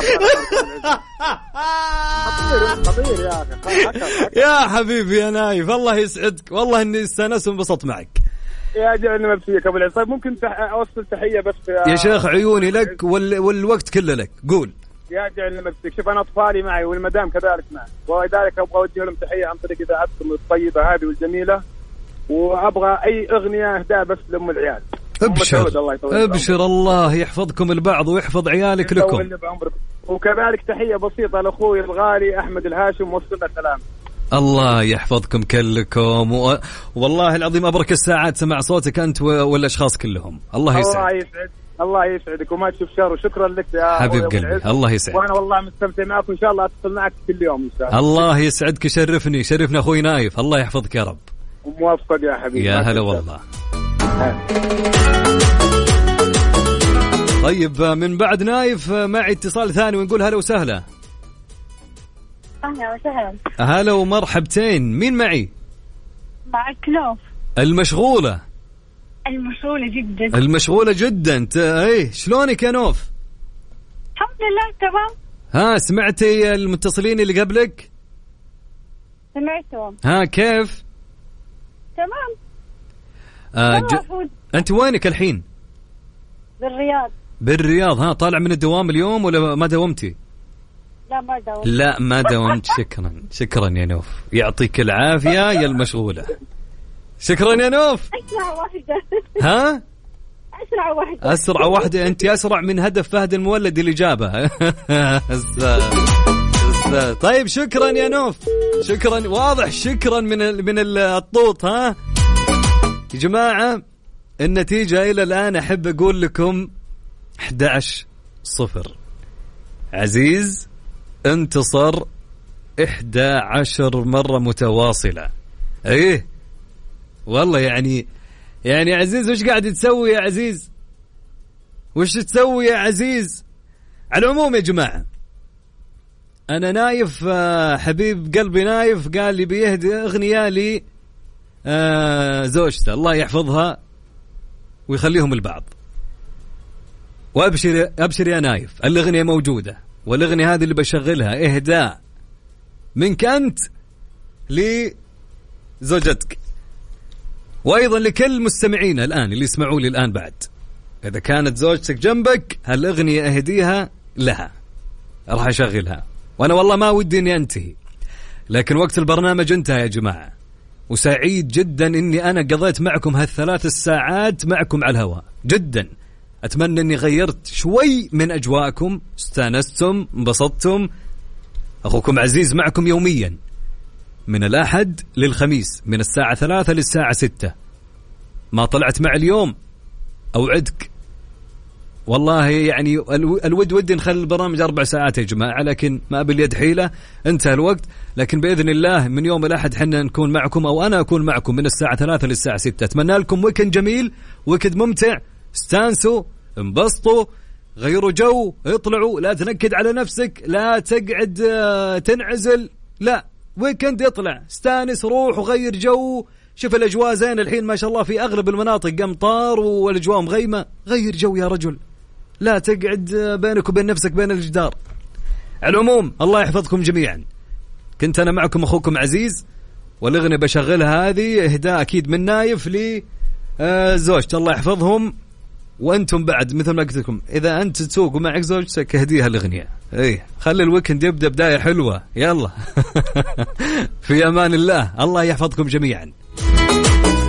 خطير خطير يا اخي. يا حبيبي يا نايف الله يسعدك والله اني استانست وانبسطت معك. يا جعلني مبسوط ابو العصيب. ممكن اوصل تحيه بس يا, يا شيخ عيوني لك وال... والوقت كله لك. قول. يا جعلني مبسوط. شوف انا اطفالي معي والمدام كذلك معي ولذلك ابغى اوجه لهم تحيه عن طريق اذاعتكم الطيبه هذه والجميله وابغى اي اغنيه اهداء بس لام العيال. ابشر ابشر الله يحفظكم البعض ويحفظ عيالك لكم. وكذلك تحيه بسيطه لاخوي الغالي احمد الهاشم وصلنا سلام. الله يحفظكم كلكم و... والله العظيم ابرك الساعات سمع صوتك انت والاشخاص كلهم. الله يسعد. الله يسعد الله يسعدك وما تشوف شر وشكرا لك يا حبيب قلبي. الله يسعد. وانا والله مستمتع معك وان شاء الله اتصل معك كل يوم ان شاء الله. الله يسعدك شرفني شرفنا اخوي نايف. الله يحفظك يا رب. وموفق يا حبيبي. يا هلا والله. طيب من بعد نايف معي اتصال ثاني ونقول هلا وسهلا. أهلا وسهلا. هلا ومرحبتين. مين معي؟ معك نوف. المشغولة. المشغولة جدا. المشغولة جدا. انت ايه شلونك يا نوف؟ الحمد لله تمام. ها سمعتي المتصلين اللي قبلك؟ سمعتهم. ها كيف؟ تمام. آه ج... انت وينك الحين؟ بالرياض. بالرياض. ها طالع من الدوام اليوم ولا ما دومتي؟ لا ما دومت. لا ما دومت. شكرا شكرا يا نوف يعطيك العافية يا المشغولة. شكرا يا نوف. أسرع واحدة. ها أسرع واحدة. أسرع واحدة. أنت أسرع من هدف فهد المولد اللي جابه. طيب شكرا يا نوف شكرا. واضح شكرا من من الطوط. ها يا جماعة النتيجة إلى الآن أحب أقول لكم أحد عشر صفر. عزيز انتصر إحدى عشر مرة متواصلة. ايه والله يعني يعني عزيز وش قاعد تسوي يا عزيز؟ وش تسوي يا عزيز؟ على العموم يا جماعة أنا نايف حبيب قلبي نايف قال لي بيهدي أغنية لي زوجته الله يحفظها ويخليهم البعض. وأبشر أبشر يا نايف الأغنية موجودة والأغنية هذه اللي بشغلها إهداء منك أنت لزوجتك وأيضا لكل مستمعينا الآن اللي يسمعوا لي الآن بعد. إذا كانت زوجتك جنبك هالأغنية أهديها لها راح أشغلها. وأنا والله ما ودي أني أنتهي لكن وقت البرنامج انتهى يا جماعة وسعيد جدا أني أنا قضيت معكم هالثلاث الساعات معكم على الهواء جدا. أتمنى أني غيرت شوي من أجواءكم استانستم انبسطتم. أخوكم عزيز معكم يوميا من الأحد للخميس من الساعة ثلاثة للساعة ستة. ما طلعت مع اليوم أوعدك والله يعني الود ودي نخلي البرامج أربع ساعات يا جماعة لكن ما باليد حيلة انتهى الوقت. لكن بإذن الله من يوم الأحد حنا نكون معكم أو أنا أكون معكم من الساعة ثلاثة للساعة ستة. أتمنى لكم ويكند جميل ويكند ممتع. استانسوا انبسطوا غيروا جو اطلعوا. لا تنكد على نفسك لا تقعد تنعزل لا ويكند اطلع استانس روح وغير جو. شوف الأجواء زين الحين ما شاء الله في أغلب المناطق أمطار والأجواء مغيمة. غير جو يا رجل لا تقعد بينك وبين نفسك بين الجدار. على العموم الله يحفظكم جميعا. كنت أنا معكم أخوكم عزيز والأغنية بشغلها هذه إهداء أكيد من نايف لي زوجته الله يحفظهم. وأنتم بعد مثل ما قلت لكم إذا أنت تسوق ومعك زوجتك هديها الأغنية. إيه خلي الويكند يبدأ بداية حلوة يلا. في أمان الله الله يحفظكم جميعا.